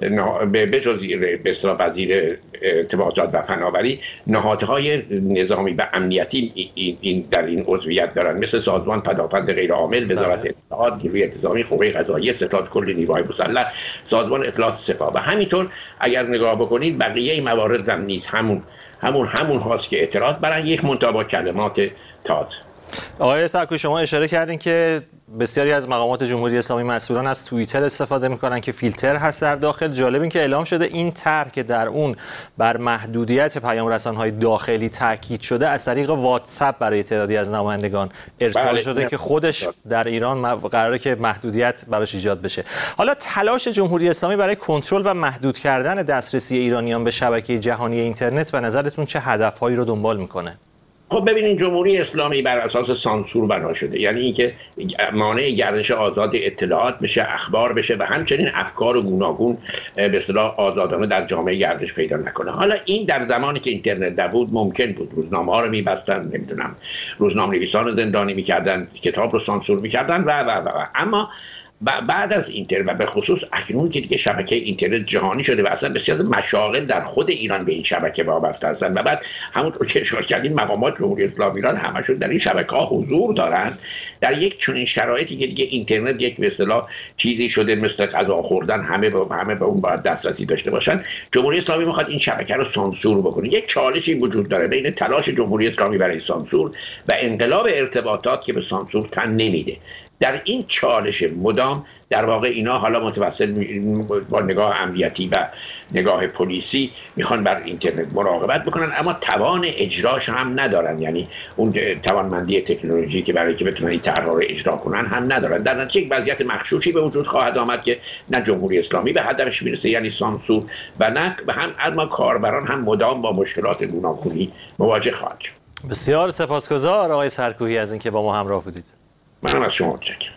به جز به اصطلاح وزیر ارتباطات و فناوری نهادهای نظامی و امنیتی این در این عضویت دارن، مثل سازمان پدافند غیرعامل، وزارت اطلاعات، نیروی انتظامی، قوه قضاییه، ستاد کل نیروهای مسلح، سازمان اطلاعات سپاه و همینطور اگر نگاه بکنید بقیه این موارد هم نیز همون همون همون هاست که اعتراض برای یک منتها با کلمات تازه. آقای سرکوی شما اشاره کردین که بسیاری از مقامات جمهوری اسلامی مسئولان از توییتر استفاده میکنن که فیلتر هست در داخل. جالب این که اعلام شده این طرح که در اون بر محدودیت پیام رسانهای داخلی تاکید شده از طریق واتساپ برای تعدادی از نمایندگان ارسال بله. شده که خودش در ایران قراره که محدودیت براش ایجاد بشه. حالا تلاش جمهوری اسلامی برای کنترل و محدود کردن دسترسی ایرانیان به شبکه جهانی اینترنت به نظرتون چه هدفهایی رو دنبال میکنه؟ خب ببینید جمهوری اسلامی بر اساس سانسور بنا شده، یعنی اینکه مانع گردش آزاد اطلاعات بشه، اخبار بشه و همچنین افکار گوناگون به اصطلاح آزادانه در جامعه گردش پیدا نکنه. حالا این در زمانی که اینترنت نبود ممکن بود، روزنامه‌ها رو می‌بستن، نمیدونم روزنامه‌نویسان رو زندانی می‌کردن، کتاب رو سانسور می‌کردن و و و اما بعد از اینترنت و به خصوص اکنون که دیگه شبکه اینترنت جهانی شده و اصلا بسیار مشاغل در خود ایران به این شبکه وابسته هستن و بعد همونطور که اشاره کردین مقامات جمهوری اسلامی ایران همشون در این شبکه‌ها حضور دارن، در یک چنین شرایطی که دیگه اینترنت یک به اصطلاح چیزی شده مثل غذا خوردن، همه به همه به اون باید دسترسی داشته باشن، جمهوری اسلامی میخواد این شبکه رو سانسور بکنه. یک چالشی وجود داره بین تلاش جمهوری اسلامی برای سانسور و انقلاب ارتباطات که به سانسور تن نمیده. در این چالش مدام در واقع اینا حالا متوسط با نگاه امنیتی و نگاه پلیسی میخوان بر اینترنت مراقبت بکنن، اما توان اجراش هم ندارن، یعنی اون توانمندی تکنولوژی که برای که بتونن این طرح‌ها رو اجرا کنن هم ندارن. در نتیجه یک وضعیت مخشوشی به وجود خواهد آمد که نه جمهوری اسلامی به هدفش میرسه، یعنی سانسور، و نه و هم اما کاربران هم مدام با مشکلات گوناگونی مواجه خواهند شد. بسیار سپاسگزار آقای سرکویی از اینکه با ما همراه بودید. منم از شما متشکرم.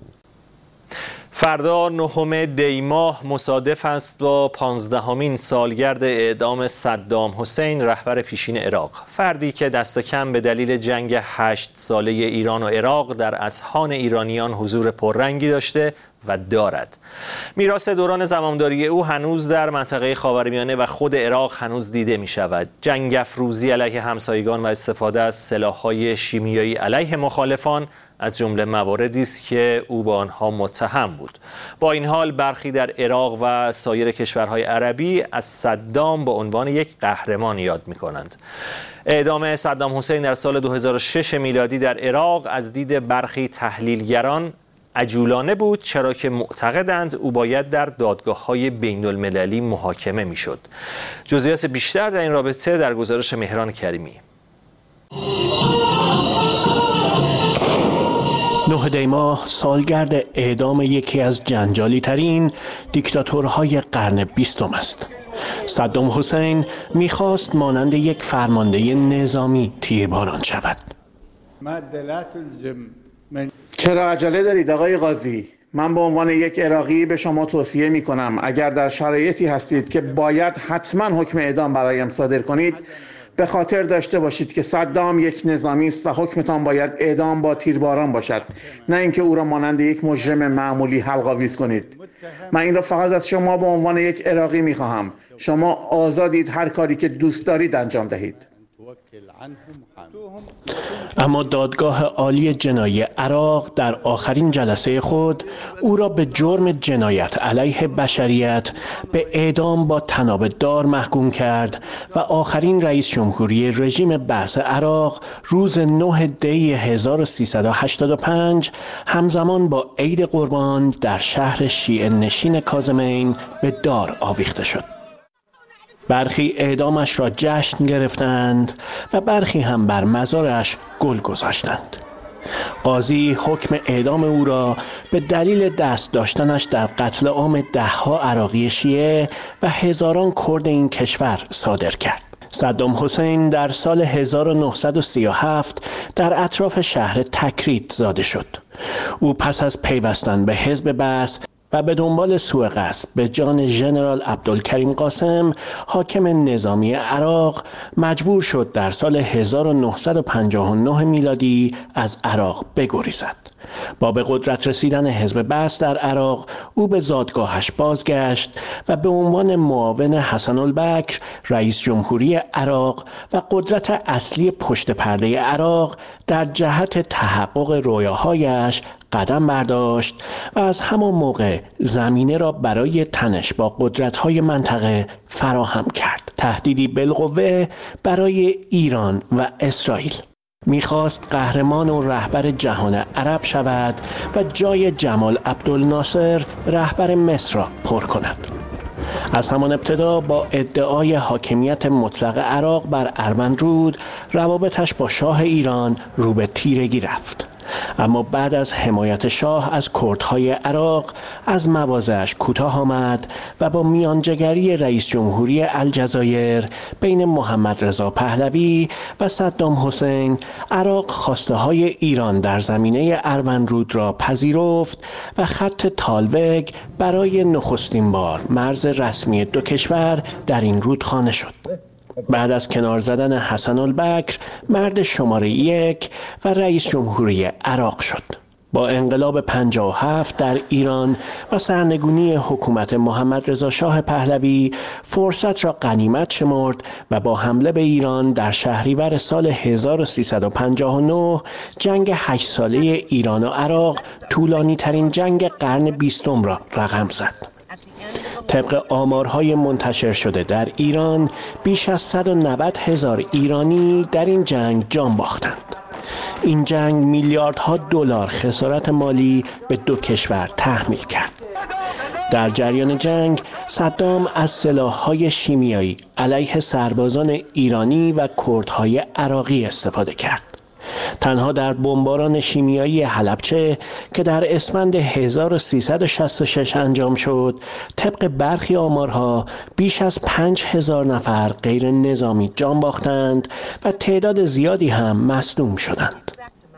فردا نهم دی ماه مصادف است با پانزدهمین سالگرد اعدام صدام حسین رهبر پیشین عراق، فردی که دست کم به دلیل جنگ هشت ساله ایران و عراق در اذهان ایرانیان حضور پررنگی داشته و دارد. میراث دوران زمامداری او هنوز در منطقه خاورمیانه و خود عراق هنوز دیده می شود. جنگ افروزی علیه همسایگان و استفاده از سلاح‌های شیمیایی علیه مخالفان از جمله مواردی است که او با آنها متهم بود. با این حال برخی در عراق و سایر کشورهای عربی از صدام به عنوان یک قهرمان یاد می‌کنند. اعدام صدام حسین در سال دو هزار و شش میلادی در عراق از دید برخی تحلیلگران عجولانه بود، چرا که معتقدند او باید در دادگاه‌های بین‌المللی محاکمه می‌شد. جزئیات بیشتر در این رابطه در گزارش مهران کریمی. نه دی ماه سالگرد اعدام یکی از جنجالی ترین دیکتاتورهای قرن بیستم است. صدام حسین میخواست مانند یک فرمانده نظامی تیرباران شود. چرا عجله دارید آقای قاضی؟ من به عنوان یک عراقی به شما توصیه می کنم اگر در شرایطی هستید که باید حتما حکم اعدام برایم صادر کنید، به خاطر داشته باشید که صدام یک نظامی است و حکمتان باید اعدام با تیرباران باشد، نه اینکه او را مانند یک مجرم معمولی حلق‌آویز کنید. من این را فقط از شما به عنوان یک عراقی می خواهم. شما آزادید هر کاری که دوست دارید انجام دهید. اما دادگاه عالی جنایی عراق در آخرین جلسه خود او را به جرم جنایت علیه بشریت به اعدام با تناب دار محکوم کرد و آخرین رئیس جمهوری رژیم بعث عراق روز نه دی هزار و سیصد و هشتاد و پنج همزمان با عید قربان در شهر شیعه نشین کاظمین به دار آویخته شد. برخی اعدامش را جشن گرفتند و برخی هم بر مزارش گل گذاشتند. قاضی حکم اعدام او را به دلیل دست داشتنش در قتل عام دهها عراقی شیعه و هزاران کرد این کشور صادر کرد. صدام حسین در سال هزار و نهصد و سی و هفت در اطراف شهر تکریت زاده شد. او پس از پیوستن به حزب بعث و به دنبال سوء قصد به جان ژنرال عبدالکریم قاسم حاکم نظامی عراق مجبور شد در سال هزار و نهصد و پنجاه و نه میلادی از عراق بگریزد. با به قدرت رسیدن حزب بعث در عراق او به زادگاهش بازگشت و به عنوان معاون حسن البکر رئیس جمهوری عراق و قدرت اصلی پشت پرده عراق در جهت تحقق رویاهایش قدم برداشت و از همان موقع زمینه را برای تنش با قدرت‌های منطقه فراهم کرد. تهدیدی بالقوه برای ایران و اسرائیل. میخواست قهرمان و رهبر جهان عرب شود و جای جمال عبدالناصر رهبر مصر را پر کند. از همان ابتدا با ادعای حاکمیت مطلق عراق بر اروندرود روابطش با شاه ایران رو به تیرگی رفت. اما بعد از حمایت شاه از کردهای عراق از مواضعش کوتاه آمد و با میانجیگری رئیس جمهوری الجزایر بین محمد رضا پهلوی و صدام حسین عراق خواسته های ایران در زمینه اروندرود را پذیرفت و خط تالوگ برای نخستین بار مرز رسمی دو کشور در این رودخانه شد. بعد از کنار زدن حسن البکر مرد شماره یک و رئیس جمهوری عراق شد. با انقلاب پنجاه و هفت در ایران و سرنگونی حکومت محمد رضا شاه پهلوی فرصت را غنیمت شمرد و با حمله به ایران در شهریور سال هزار و سیصد و پنجاه و نه جنگ هشت ساله ایران و عراق طولانی ترین جنگ قرن بیستم را رقم زد. طبق آمارهای منتشر شده در ایران بیش از صد و نود هزار ایرانی در این جنگ جان باختند. این جنگ میلیاردها دلار خسارت مالی به دو کشور تحمیل کرد. در جریان جنگ صدام از سلاح‌های شیمیایی علیه سربازان ایرانی و کردهای عراقی استفاده کرد. تنها در بمباران شیمیایی حلبچه که در اسفند هزار و سیصد و شصت و شش انجام شد، طبق برخی آمارها بیش از پنج هزار نفر غیر نظامی جان باختند و تعداد زیادی هم مصدوم شدند.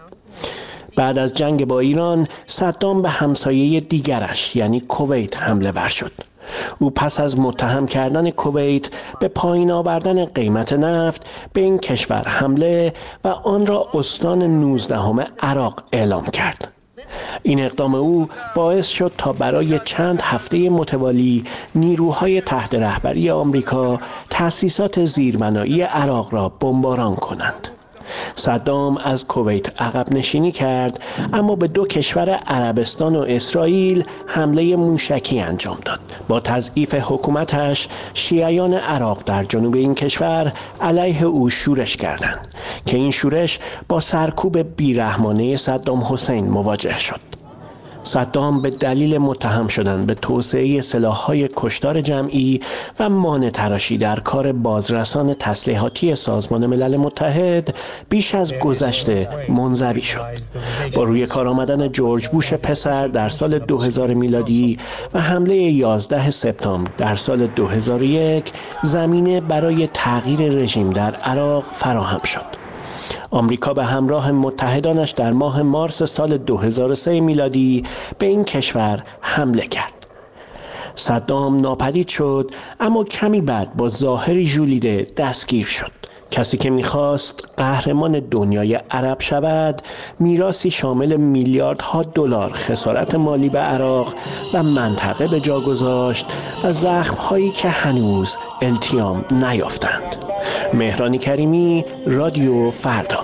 بعد از جنگ با ایران، صدام به همسایه دیگرش یعنی کویت حمله ور شد. او پس از متهم کردن کویت به پایین آوردن قیمت نفت به این کشور حمله و آن را استان نوزدهم عراق اعلام کرد. این اقدام او باعث شد تا برای چند هفته متوالی نیروهای تحت رهبری آمریکا تأسیسات زیربنایی عراق را بمباران کنند. صدام از کویت عقب نشینی کرد، اما به دو کشور عربستان و اسرائیل حمله موشکی انجام داد. با تضعیف حکومتش شیعیان عراق در جنوب این کشور علیه او شورش کردند که این شورش با سرکوب بیرحمانه صدام حسین مواجه شد. صدام به دلیل متهم شدن به توسعه سلاح‌های کشتار جمعی و مانع تراشی در کار بازرسان تسلیحاتی سازمان ملل متحد بیش از گذشته منزوی شد. با روی کار آمدن جورج بوش پسر در سال دو هزار میلادی و حمله یازده سپتامبر در سال دو هزار و یک زمینه برای تغییر رژیم در عراق فراهم شد. آمریکا به همراه متحدانش در ماه مارس سال دو هزار و سه میلادی به این کشور حمله کرد. صدام ناپدید شد، اما کمی بعد با ظاهری ژولیده دستگیر شد. کسی که می‌خواست قهرمان دنیای عرب شود، میراثی شامل میلیاردها دلار خسارت مالی به عراق و منطقه به جا گذاشت و زخم‌هایی که هنوز التیام نیافتند. مهران کریمی، رادیو فردا.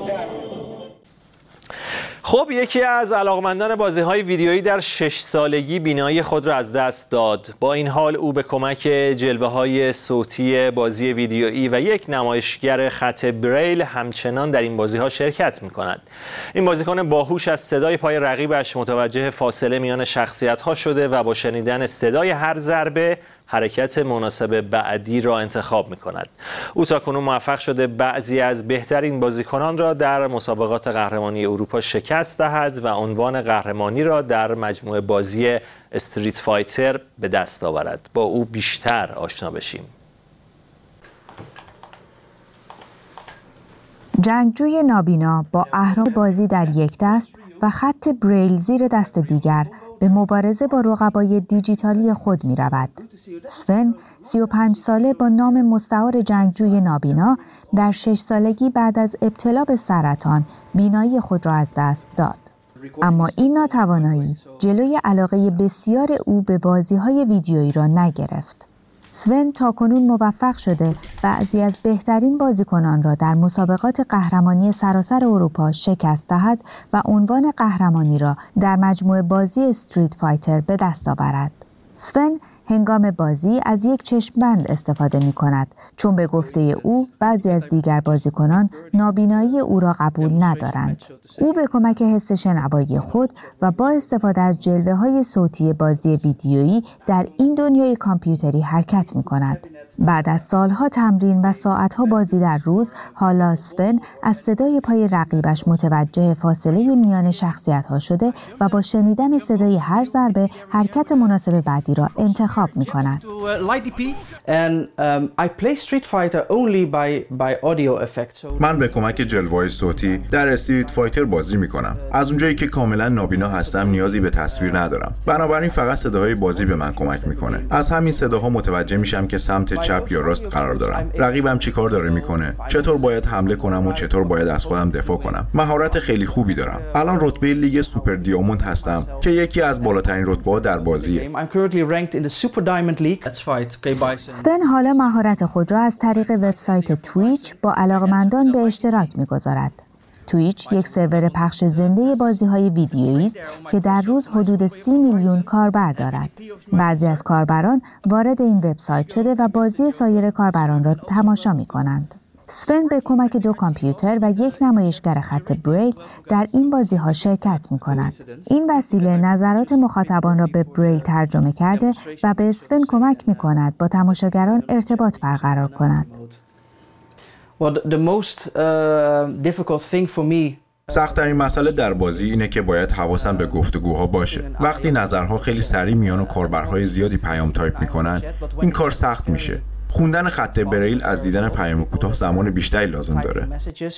خب یکی از علاقمندان بازی‌های ویدیویی در شش سالگی بینایی خود را از دست داد. با این حال او به کمک جلوه‌های صوتی بازی ویدیویی و یک نمایشگر خط بریل همچنان در این بازی‌ها شرکت می‌کند. این بازیکن باهوش از صدای پای رقیبش متوجه فاصله میان شخصیت‌ها شده و با شنیدن صدای هر ضربه حرکت مناسب بعدی را انتخاب می‌کند. او تاکنون موفق شده بعضی از بهترین بازیکنان را در مسابقات قهرمانی اروپا شکست دهد و عنوان قهرمانی را در مجموعه بازی استریت فایتر به دست آورد. با او بیشتر آشنا بشیم. جنگجوی نابینا با اهرام بازی در یک دست و خط بریل زیر دست دیگر به مبارزه با رقبای دیجیتالی خود می رود. سون، سی و پنج ساله با نام مستعار جنگجوی نابینا، در شش سالگی بعد از ابتلا به سرطان بینایی خود را از دست داد. اما این ناتوانایی جلوی علاقه بسیار او به بازی‌های ویدیویی را نگرفت. سون تاکنون موفق شده بعضی از بهترین بازیکنان را در مسابقات قهرمانی سراسر اروپا شکست دهد و عنوان قهرمانی را در مجموعه بازی استریت فایتر به دست آورد. سون هنگام بازی از یک چشمبند استفاده می کند چون به گفته او بعضی از دیگر بازیکنان نابینایی او را قبول ندارند. او به کمک حس شنوایی خود و با استفاده از جلوه‌های صوتی بازی ویدیویی در این دنیای کامپیوتری حرکت می کند. بعد از سالها تمرین و ساعتها بازی در روز، حالا سون از صدای پای رقیبش متوجه فاصله میان شخصیت‌ها شده و با شنیدن صدای هر ضربه حرکت مناسب بعدی را انتخاب می‌کند. من به کمک جلوه‌های صوتی در استریت فایتر بازی می‌کنم. از اونجایی که کاملا نابینا هستم نیازی به تصویر ندارم. بنابراین فقط صداهای بازی به من کمک می‌کنه. از همین صداها متوجه میشم که سمت چپ یا راست قرار دارم. رقیبم چیکار داره میکنه؟ چطور باید حمله کنم و چطور باید از خودم دفاع کنم؟ مهارت خیلی خوبی دارم. الان رتبه لیگ سوپر دیاموند هستم که یکی از بالاترین رتبه‌ها در بازیه. سون حالا مهارت خود را از طریق وبسایت تویچ با علاقه‌مندان به اشتراک میگذارد. تویچ یک سرور پخش زنده بازی‌های ویدیویی است که در روز حدود سی میلیون کاربر دارد. بعضی از کاربران وارد این وبسایت شده و بازی سایر کاربران را تماشا می‌کنند. سون به کمک دو کامپیوتر و یک نمایشگر خط بریل در این بازی‌ها شرکت می‌کند. این وسیله نظرات مخاطبان را به بریل ترجمه کرده و به سون کمک می‌کند با تماشاگران ارتباط برقرار کند. سخت‌ترین مسئله در بازی اینه که باید حواسم به گفتگوها باشه. وقتی نظرها خیلی سریع میان و کاربرهای زیادی پیام تایپ میکنن، این کار سخت میشه. خوندن خط بریل از دیدن پیام کوتاه زمان بیشتری لازم داره.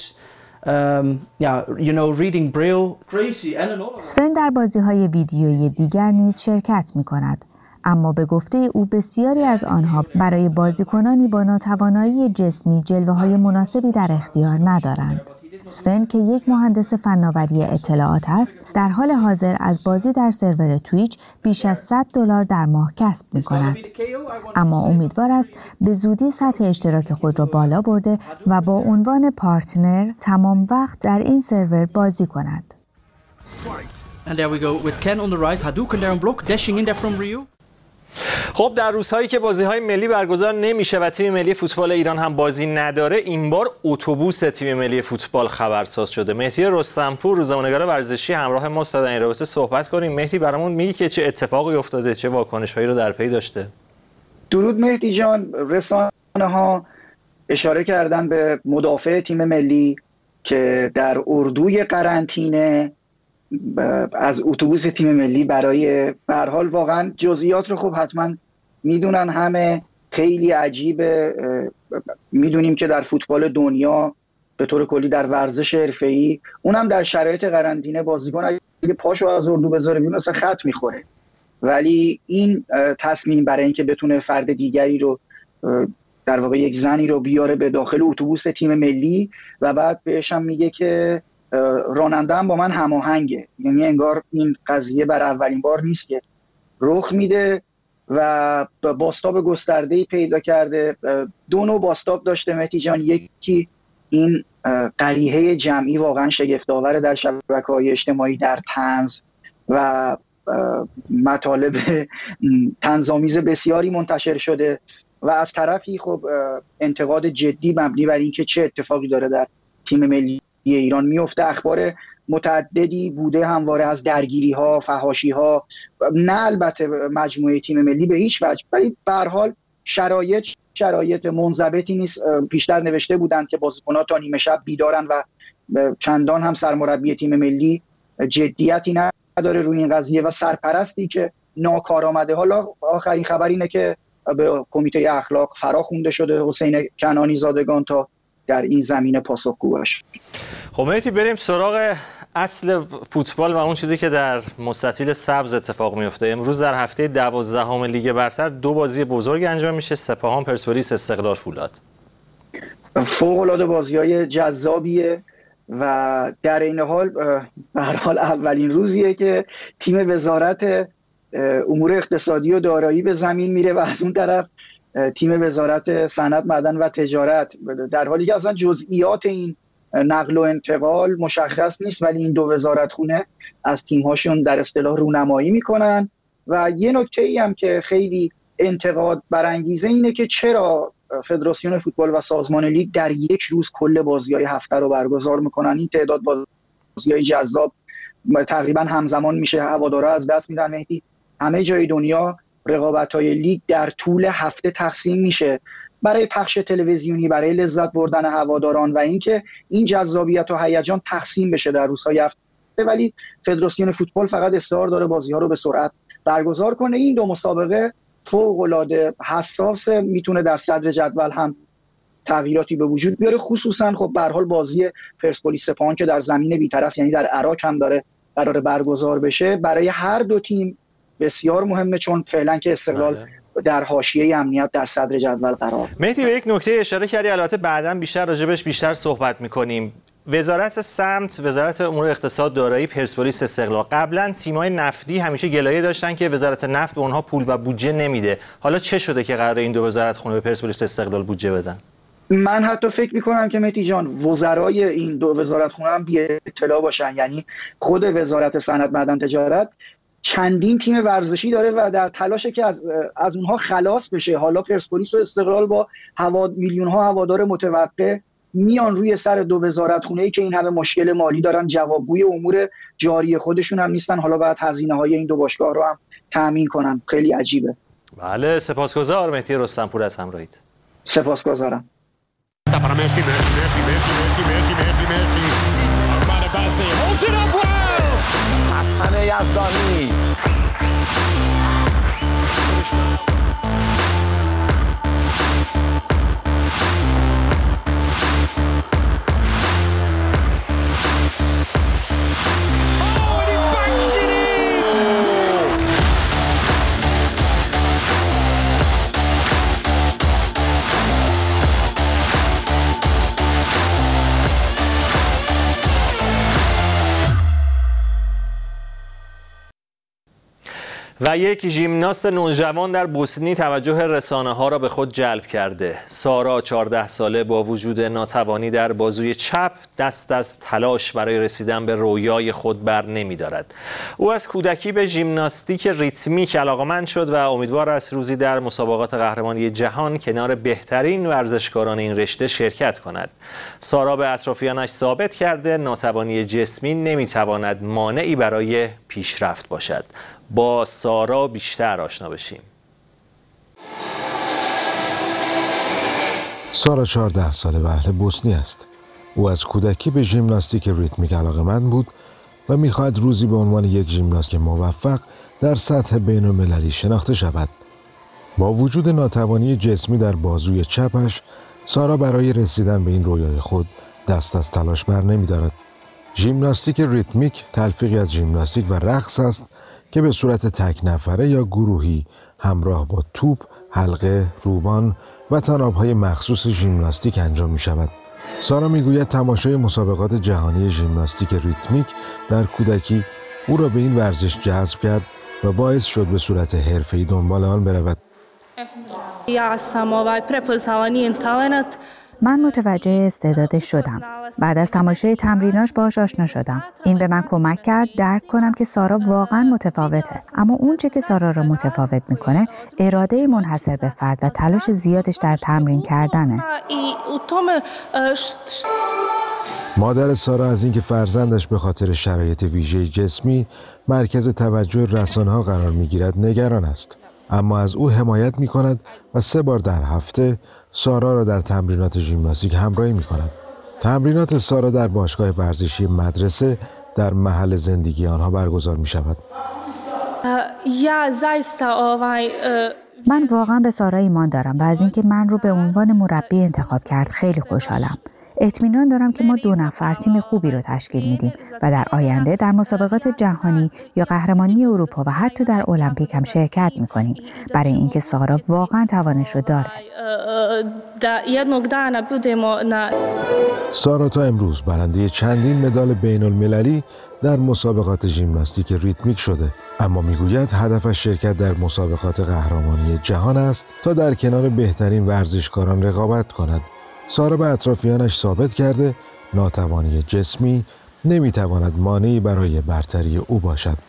سون در بازی‌های ویدیویی دیگر نیز شرکت میکند. اما به گفته او بسیاری از آنها برای بازیکنانی با ناتوانایی جسمی جلوه‌های مناسبی در اختیار ندارند. سون که یک مهندس فناوری اطلاعات است، در حال حاضر از بازی در سرور تویچ بیش از صد دلار در ماه کسب می‌کند. اما امیدوار است به زودی سطح اشتراک خود را بالا برده و با عنوان پارتنر تمام وقت در این سرور بازی کند. خب در روزهایی که بازی‌های ملی برگزار نمیشه و تیم ملی فوتبال ایران هم بازی نداره، این بار اتوبوس تیم ملی فوتبال خبرساز شده. مهدی رستمپور روزنامه‌نگار ورزشی همراه ما در این رابطه صحبت کنیم. مهدی برامون میگی که چه اتفاقی افتاده، چه واکنش‌هایی رو در پی داشته؟ درود مهدی جان. رسانه‌ها اشاره کردن به مدافع تیم ملی که در اردوی قرنطینه از اتوبوس تیم ملی برای به هر حال واقعا جزئیات رو خب حتما میدونن همه، خیلی عجیبه. میدونیم که در فوتبال دنیا به طور کلی در ورزش حرفه‌ای اونم در شرایط قرنطینه بازیکن اگه پاشو از اردو بذاره بیرون اصلا خط میخوره، ولی این تصمیم برای اینکه بتونه فرد دیگری رو در واقع یک زنی رو بیاره به داخل اتوبوس تیم ملی و بعد بهش هم میگه که راننده هم با من هماهنگه، یعنی انگار این قضیه بر اولین بار نیست که رخ میده و باستاب گسترده‌ای پیدا کرده. دو نوع باستاب داشته مهدی جان، یکی این قریحه جمعی واقعا شگفت‌آور در شبکه‌های اجتماعی در طنز و مطالب طنزآمیز بسیاری منتشر شده و از طرفی خب انتقاد جدی مبنی بر اینکه چه اتفاقی داره در تیم ملی ایران میفته. اخبار متعددی بوده همواره از درگیری ها، فحاشی ها، نه البته مجموعه تیم ملی به هیچ وجه، ولی به هر حال شرایط شرایط منضبطی نیست. پیشتر نوشته بودند که بازیکن‌ها تا نیمه شب بیدارن و چندان هم سرمربی تیم ملی جدیتی نداره روی این قضیه و سرپرستی که ناکارآمده. حالا آخرین خبر اینه که به کمیته اخلاق فرا خوانده شده حسین کنعانی زادگان تا در این زمینه پاسخگو باشه. خب مهدی بریم سراغ اصل فوتبال و اون چیزی که در مستطیل سبز اتفاق میفته. امروز در هفته دوازدهم لیگ برتر دو بازی بزرگ انجام میشه، سپاهان پرسپولیس، استقلال فولاد. فوق‌العاده بازی‌های جذابیه و در این حال به هر حال اولین روزیه که تیم وزارت امور اقتصادی و دارایی به زمین میره و از اون طرف تیم وزارت صنعت، معدن و تجارت، در حالی که اصلا جزئیات این نقل و انتقال مشخص نیست، ولی این دو وزارتخونه از تیم‌هاشون در اصطلاح رونمایی میکنن. و یه نکته‌ای هم که خیلی انتقاد برانگیزه اینه که چرا فدراسیون فوتبال و سازمان لیگ در یک روز کل بازی‌های هفته رو برگزار میکنن. این تعداد بازی‌های جذاب تقریبا همزمان میشه، هوادارا از دست میدن. مهدی، همه جای دنیا رقابت‌های لیگ در طول هفته تقسیم میشه برای پخش تلویزیونی، برای لذت بردن هواداران و اینکه این جذابیت و هیجان تقسیم بشه در روزهای هفته، ولی فدراسیون فوتبال فقط اصرار داره بازی‌ها رو به سرعت برگزار کنه. این دو مسابقه فوق‌العاده حساس، میتونه در صدر جدول هم تغییراتی به وجود بیاره، خصوصا خب به هر حال بازی پرسپولیس سپاهان که در زمین بی‌طرف یعنی در عراق هم داره قرار برگزار بشه، برای هر دو تیم بسیار مهمه، چون فعلا که استقلال در حاشیه امنیت در صدر جدول قرار. مهدی، به یک نکته اشاره کردی، البته بعداً بیشتر راجبش بیشتر صحبت می‌کنیم. وزارت سمت، وزارت امور اقتصاد، دارایی، پرسپولیس، استقلال، قبلا تیم‌های نفتی همیشه گلایه داشتن که وزارت نفت به اونها پول و بودجه نمیده. حالا چه شده که قرار این دو وزارت خونه به پرسپولیس، استقلال بودجه بدن؟ من حتی فکر می‌کنم که مهدی جان وزرای این دو وزارت خونه هم بی اطلاع باشن. یعنی خود وزارت صنعت، معدن، تجارت چندین تیم ورزشی داره و در تلاشه که از از اونها خلاص بشه. حالا پرسپولیس و استقلال با هوا میلیون ها هوادار متوقع میان روی سر دو وزارت خونه‌ای که این همه مشکل مالی دارن، جوابگوی امور جاری خودشون هم نیستن، حالا باید هزینه‌های این دو باشگاه رو هم تامین کنن. خیلی عجیبه. بله، سپاسگزار مهدی رستمپور از همراهیت. سپاسگزارم. حسن یزدانی و یک ژیمناست نوجوان در بوسنی توجه رسانه‌ها را به خود جلب کرده. سارا، چهارده ساله، با وجود ناتوانی در بازوی چپ دست از تلاش برای رسیدن به رویای خود بر نمی‌دارد. او از کودکی به ژیمناستیک ریتمیک علاقه‌مند شد و امیدوار است روزی در مسابقات قهرمانی جهان کنار بهترین ورزشکاران این رشته شرکت کند. سارا به اطرافیانش ثابت کرده ناتوانی جسمی نمی‌تواند مانعی برای پیشرفت باشد. با سارا بیشتر آشنا بشیم. سارا چهارده ساله و اهل بوسنی است. او از کودکی به ژیمناستیک ریتمیک علاقه‌مند بود و می‌خواهد روزی به عنوان یک ژیمناست موفق در سطح بین‌المللی شناخته شود. با وجود ناتوانی جسمی در بازوی چپش، سارا برای رسیدن به این رویای خود دست از تلاش بر نمی‌دارد. ژیمناستیک ریتمیک تلفیقی از ژیمناستیک و رقص است که به صورت تک نفره یا گروهی همراه با توپ، حلقه، روبان و طناب‌های مخصوص ژیمناستیک انجام می شود. سارا می گوید تماشای مسابقات جهانی ژیمناستیک ریتمیک در کودکی او را به این ورزش جذب کرد و باعث شد به صورت حرفه‌ای دنبال آن برود. من متوجه استعدادش شدم. بعد از تماشای تمریناش باهاش آشنا شدم. این به من کمک کرد درک کنم که سارا واقعا متفاوته. اما اونچه که سارا را متفاوت میکنه اراده منحصر به فرد و تلاش زیادش در تمرین کردنه. مادر سارا از اینکه فرزندش به خاطر شرایط ویژه جسمی مرکز توجه رسانه‌ها قرار میگیرد نگران است. اما از او حمایت میکند و سه بار در هفته سارا را در تمرینات ژیمناستیک همراهی می‌کند. تمرینات سارا در باشگاه ورزشی مدرسه در محل زندگی آنها برگزار می‌شود. من واقعا به سارا ایمان دارم و از اینکه من رو به عنوان مربی انتخاب کرد خیلی خوشحالم. اطمینان دارم که ما دو نفر تیم خوبی رو تشکیل میدیم و در آینده در مسابقات جهانی یا قهرمانی اروپا و حتی در المپیک هم شرکت میکنیم، برای اینکه سارا واقعا توانش رو داره. سارا تا امروز برنده چندین مدال بین المللی در مسابقات ژیمناستیک ریتمیک شده، اما میگوید هدفش شرکت در مسابقات قهرمانی جهان است تا در کنار بهترین ورزشکاران رقابت کند. سارا به اطرافیانش ثابت کرده ناتوانی جسمی نمیتواند مانعی برای برتری او باشد.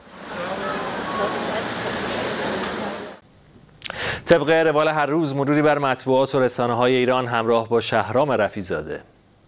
طبق روال هر روز مروری بر مطبوعات و رسانه‌های ایران همراه با شهرام رفیع‌زاده.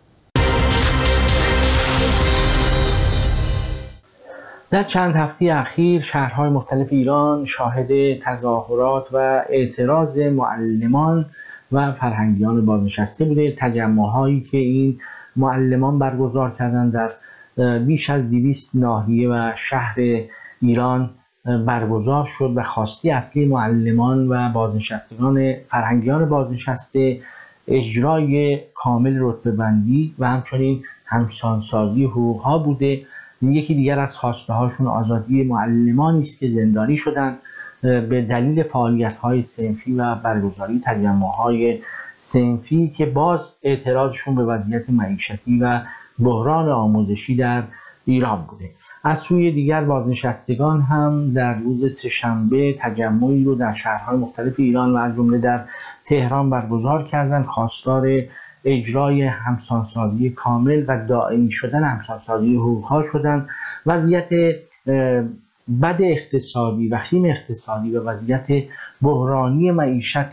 در چند هفته اخیر شهرهای مختلف ایران شاهد تظاهرات و اعتراض معلمان و فرهنگیان بازنشسته بوده. تجمع‌هایی که این معلمان برگزار کردند در بیش از دویست ناحیه و شهر ایران برگزار شد و خواسته اصلی معلمان و بازنشستگان فرهنگیان بازنشسته اجرای کامل رتبه‌بندی و همچنین همسانسازی حقوق‌ها بوده. یکی دیگر از خواسته هاشون آزادی معلمانی است که زندانی شدند به دلیل فعالیت‌های صنفی و برگزاری تجمع‌های صنفی که باز اعتراضشون به وضعیت معیشتی و بحران آموزشی در ایران بوده. از سوی دیگر بازنشستگان هم در روز سه‌شنبه تجمعی رو در شهرهای مختلف ایران و از جمله در تهران برگزار کردند، خواستار اجرای همسانسازی کامل و دائمی شدن همسانسازی حقوق‌ها شدند. وضعیت بد اقتصادی و خیم اقتصادی و وضعیت بحرانی معیشت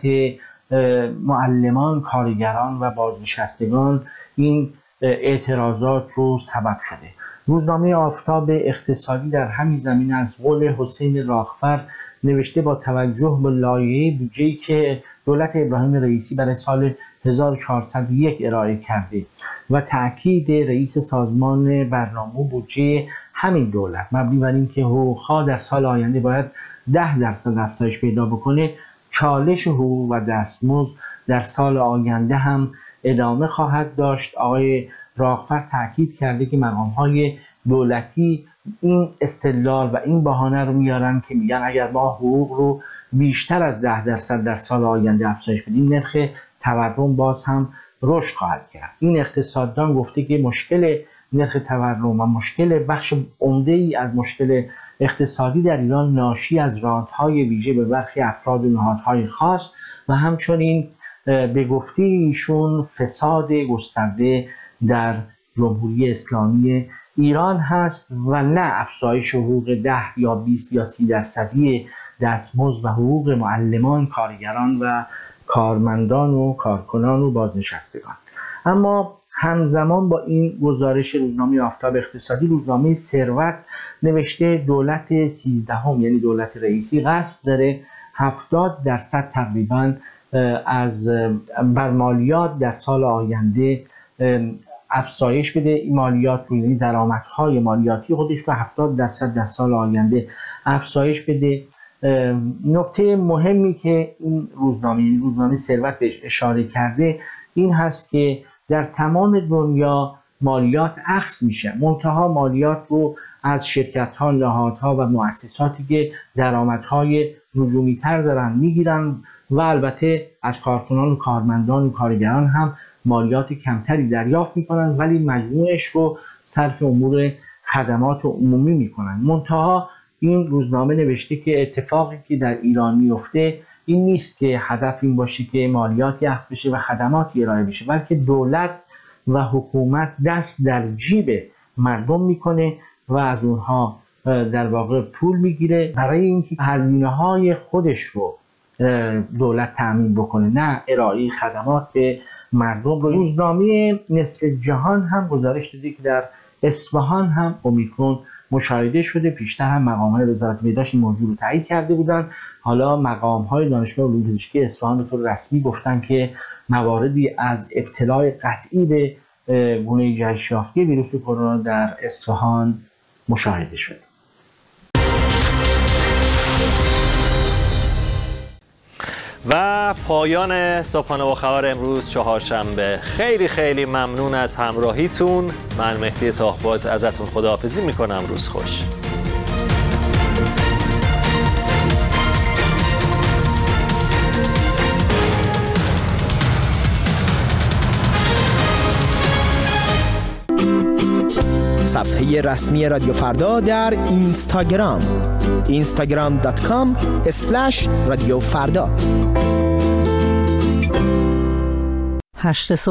معلمان، کارگران و بازنشستگان این اعتراضات رو سبب شده. روزنامه آفتاب اقتصادی در همین زمینه از قول حسین راغفر نوشته با توجه به لایحه بودجه‌ای که دولت ابراهیم رئیسی برای سال هزار و چهارصد و یک ارائه کرده و تأکید رئیس سازمان برنامه بودجه همین دولت مبنی بر اینکه حقوق‌ها در سال آینده باید ده درصد افزایش پیدا بکنه، چالش حقوق و دستمزد در سال آینده هم ادامه خواهد داشت. آقای راغفر تأکید کرده که مقام‌های دولتی این استدلال و این بهانه رو میارن که میگن اگر ما حقوق رو بیشتر از ده درصد در سال آینده افزایش بدیم نرخ تورم باز هم رشد خواهد کرد. این اقتصاددان گفته که مشکل نرخ تورم و مشکل بخش عمده‌ای از مشکل اقتصادی در ایران ناشی از رانت‌های ویژه به برخی افراد و نهادهای خاص و همچنین به گفته ایشون فساد گسترده در جمهوری اسلامی ایران هست و نه افزایش حقوق ده یا بیست یا سی درصدی دستمزد و حقوق معلمان، کارگران و کارمندان و کارکنان و بازنشستگان. اما همزمان با این گزارش روزنامه آفتاب اقتصادی، روزنامه ثروت نوشته دولت سیزدهم یعنی دولت رئیسی قصد داره هفتاد درصد تقریبا از بر مالیات در سال آینده افزایش بده. این مالیات رو یعنی درآمدهای مالیاتی خودش رو هفتاد درصد در سال آینده افزایش بده. نکته مهمی که این روزنامه روزنامه ثروت بهش اشاره کرده این هست که در تمام دنیا مالیات اخذ میشه، منتها مالیات رو از شرکت‌ها، نهادها و مؤسساتی که درآمدهای نجومی تر دارن میگیرن و البته از کارکنان و کارمندان و کارگران هم مالیات کمتری دریافت میکنن ولی مجموعش رو صرف امور خدمات عمومی میکنن. منتها این روزنامه نوشته که اتفاقی که در ایران میفته این نیست که هدف این باشه که مالیاتی اخذ بشه و خدماتی ارائه بشه، بلکه دولت و حکومت دست در جیب مردم میکنه و از اونها در واقع پول میگیره برای اینکه هزینه‌های خودش رو دولت تأمین بکنه، نه ارائه خدمات به مردم رو. روزنامه نصف جهان هم گزارش داده که در اصفهان هم اومیکرون مشاهده شده. پیشتر هم مقام‌های وزارت بهداشت این موضوع رو تایید کرده بودند. حالا مقام‌های دانشگاه علوم پزشکی اصفهان به طور رسمی گفتن که مواردی از ابتلای قطعی به گونه جهش یافته ویروس کرونا در اصفهان مشاهده شده. و پایان صبحانه با خبر امروز چهارشنبه. خیلی خیلی ممنون از همراهیتون. من مهدی تاهباز ازتون خداحافظی میکنم. روز خوش. صفحه رسمی رادیو فردا در اینستاگرام اینستاگرام دات کام اسلش رادیو فردا.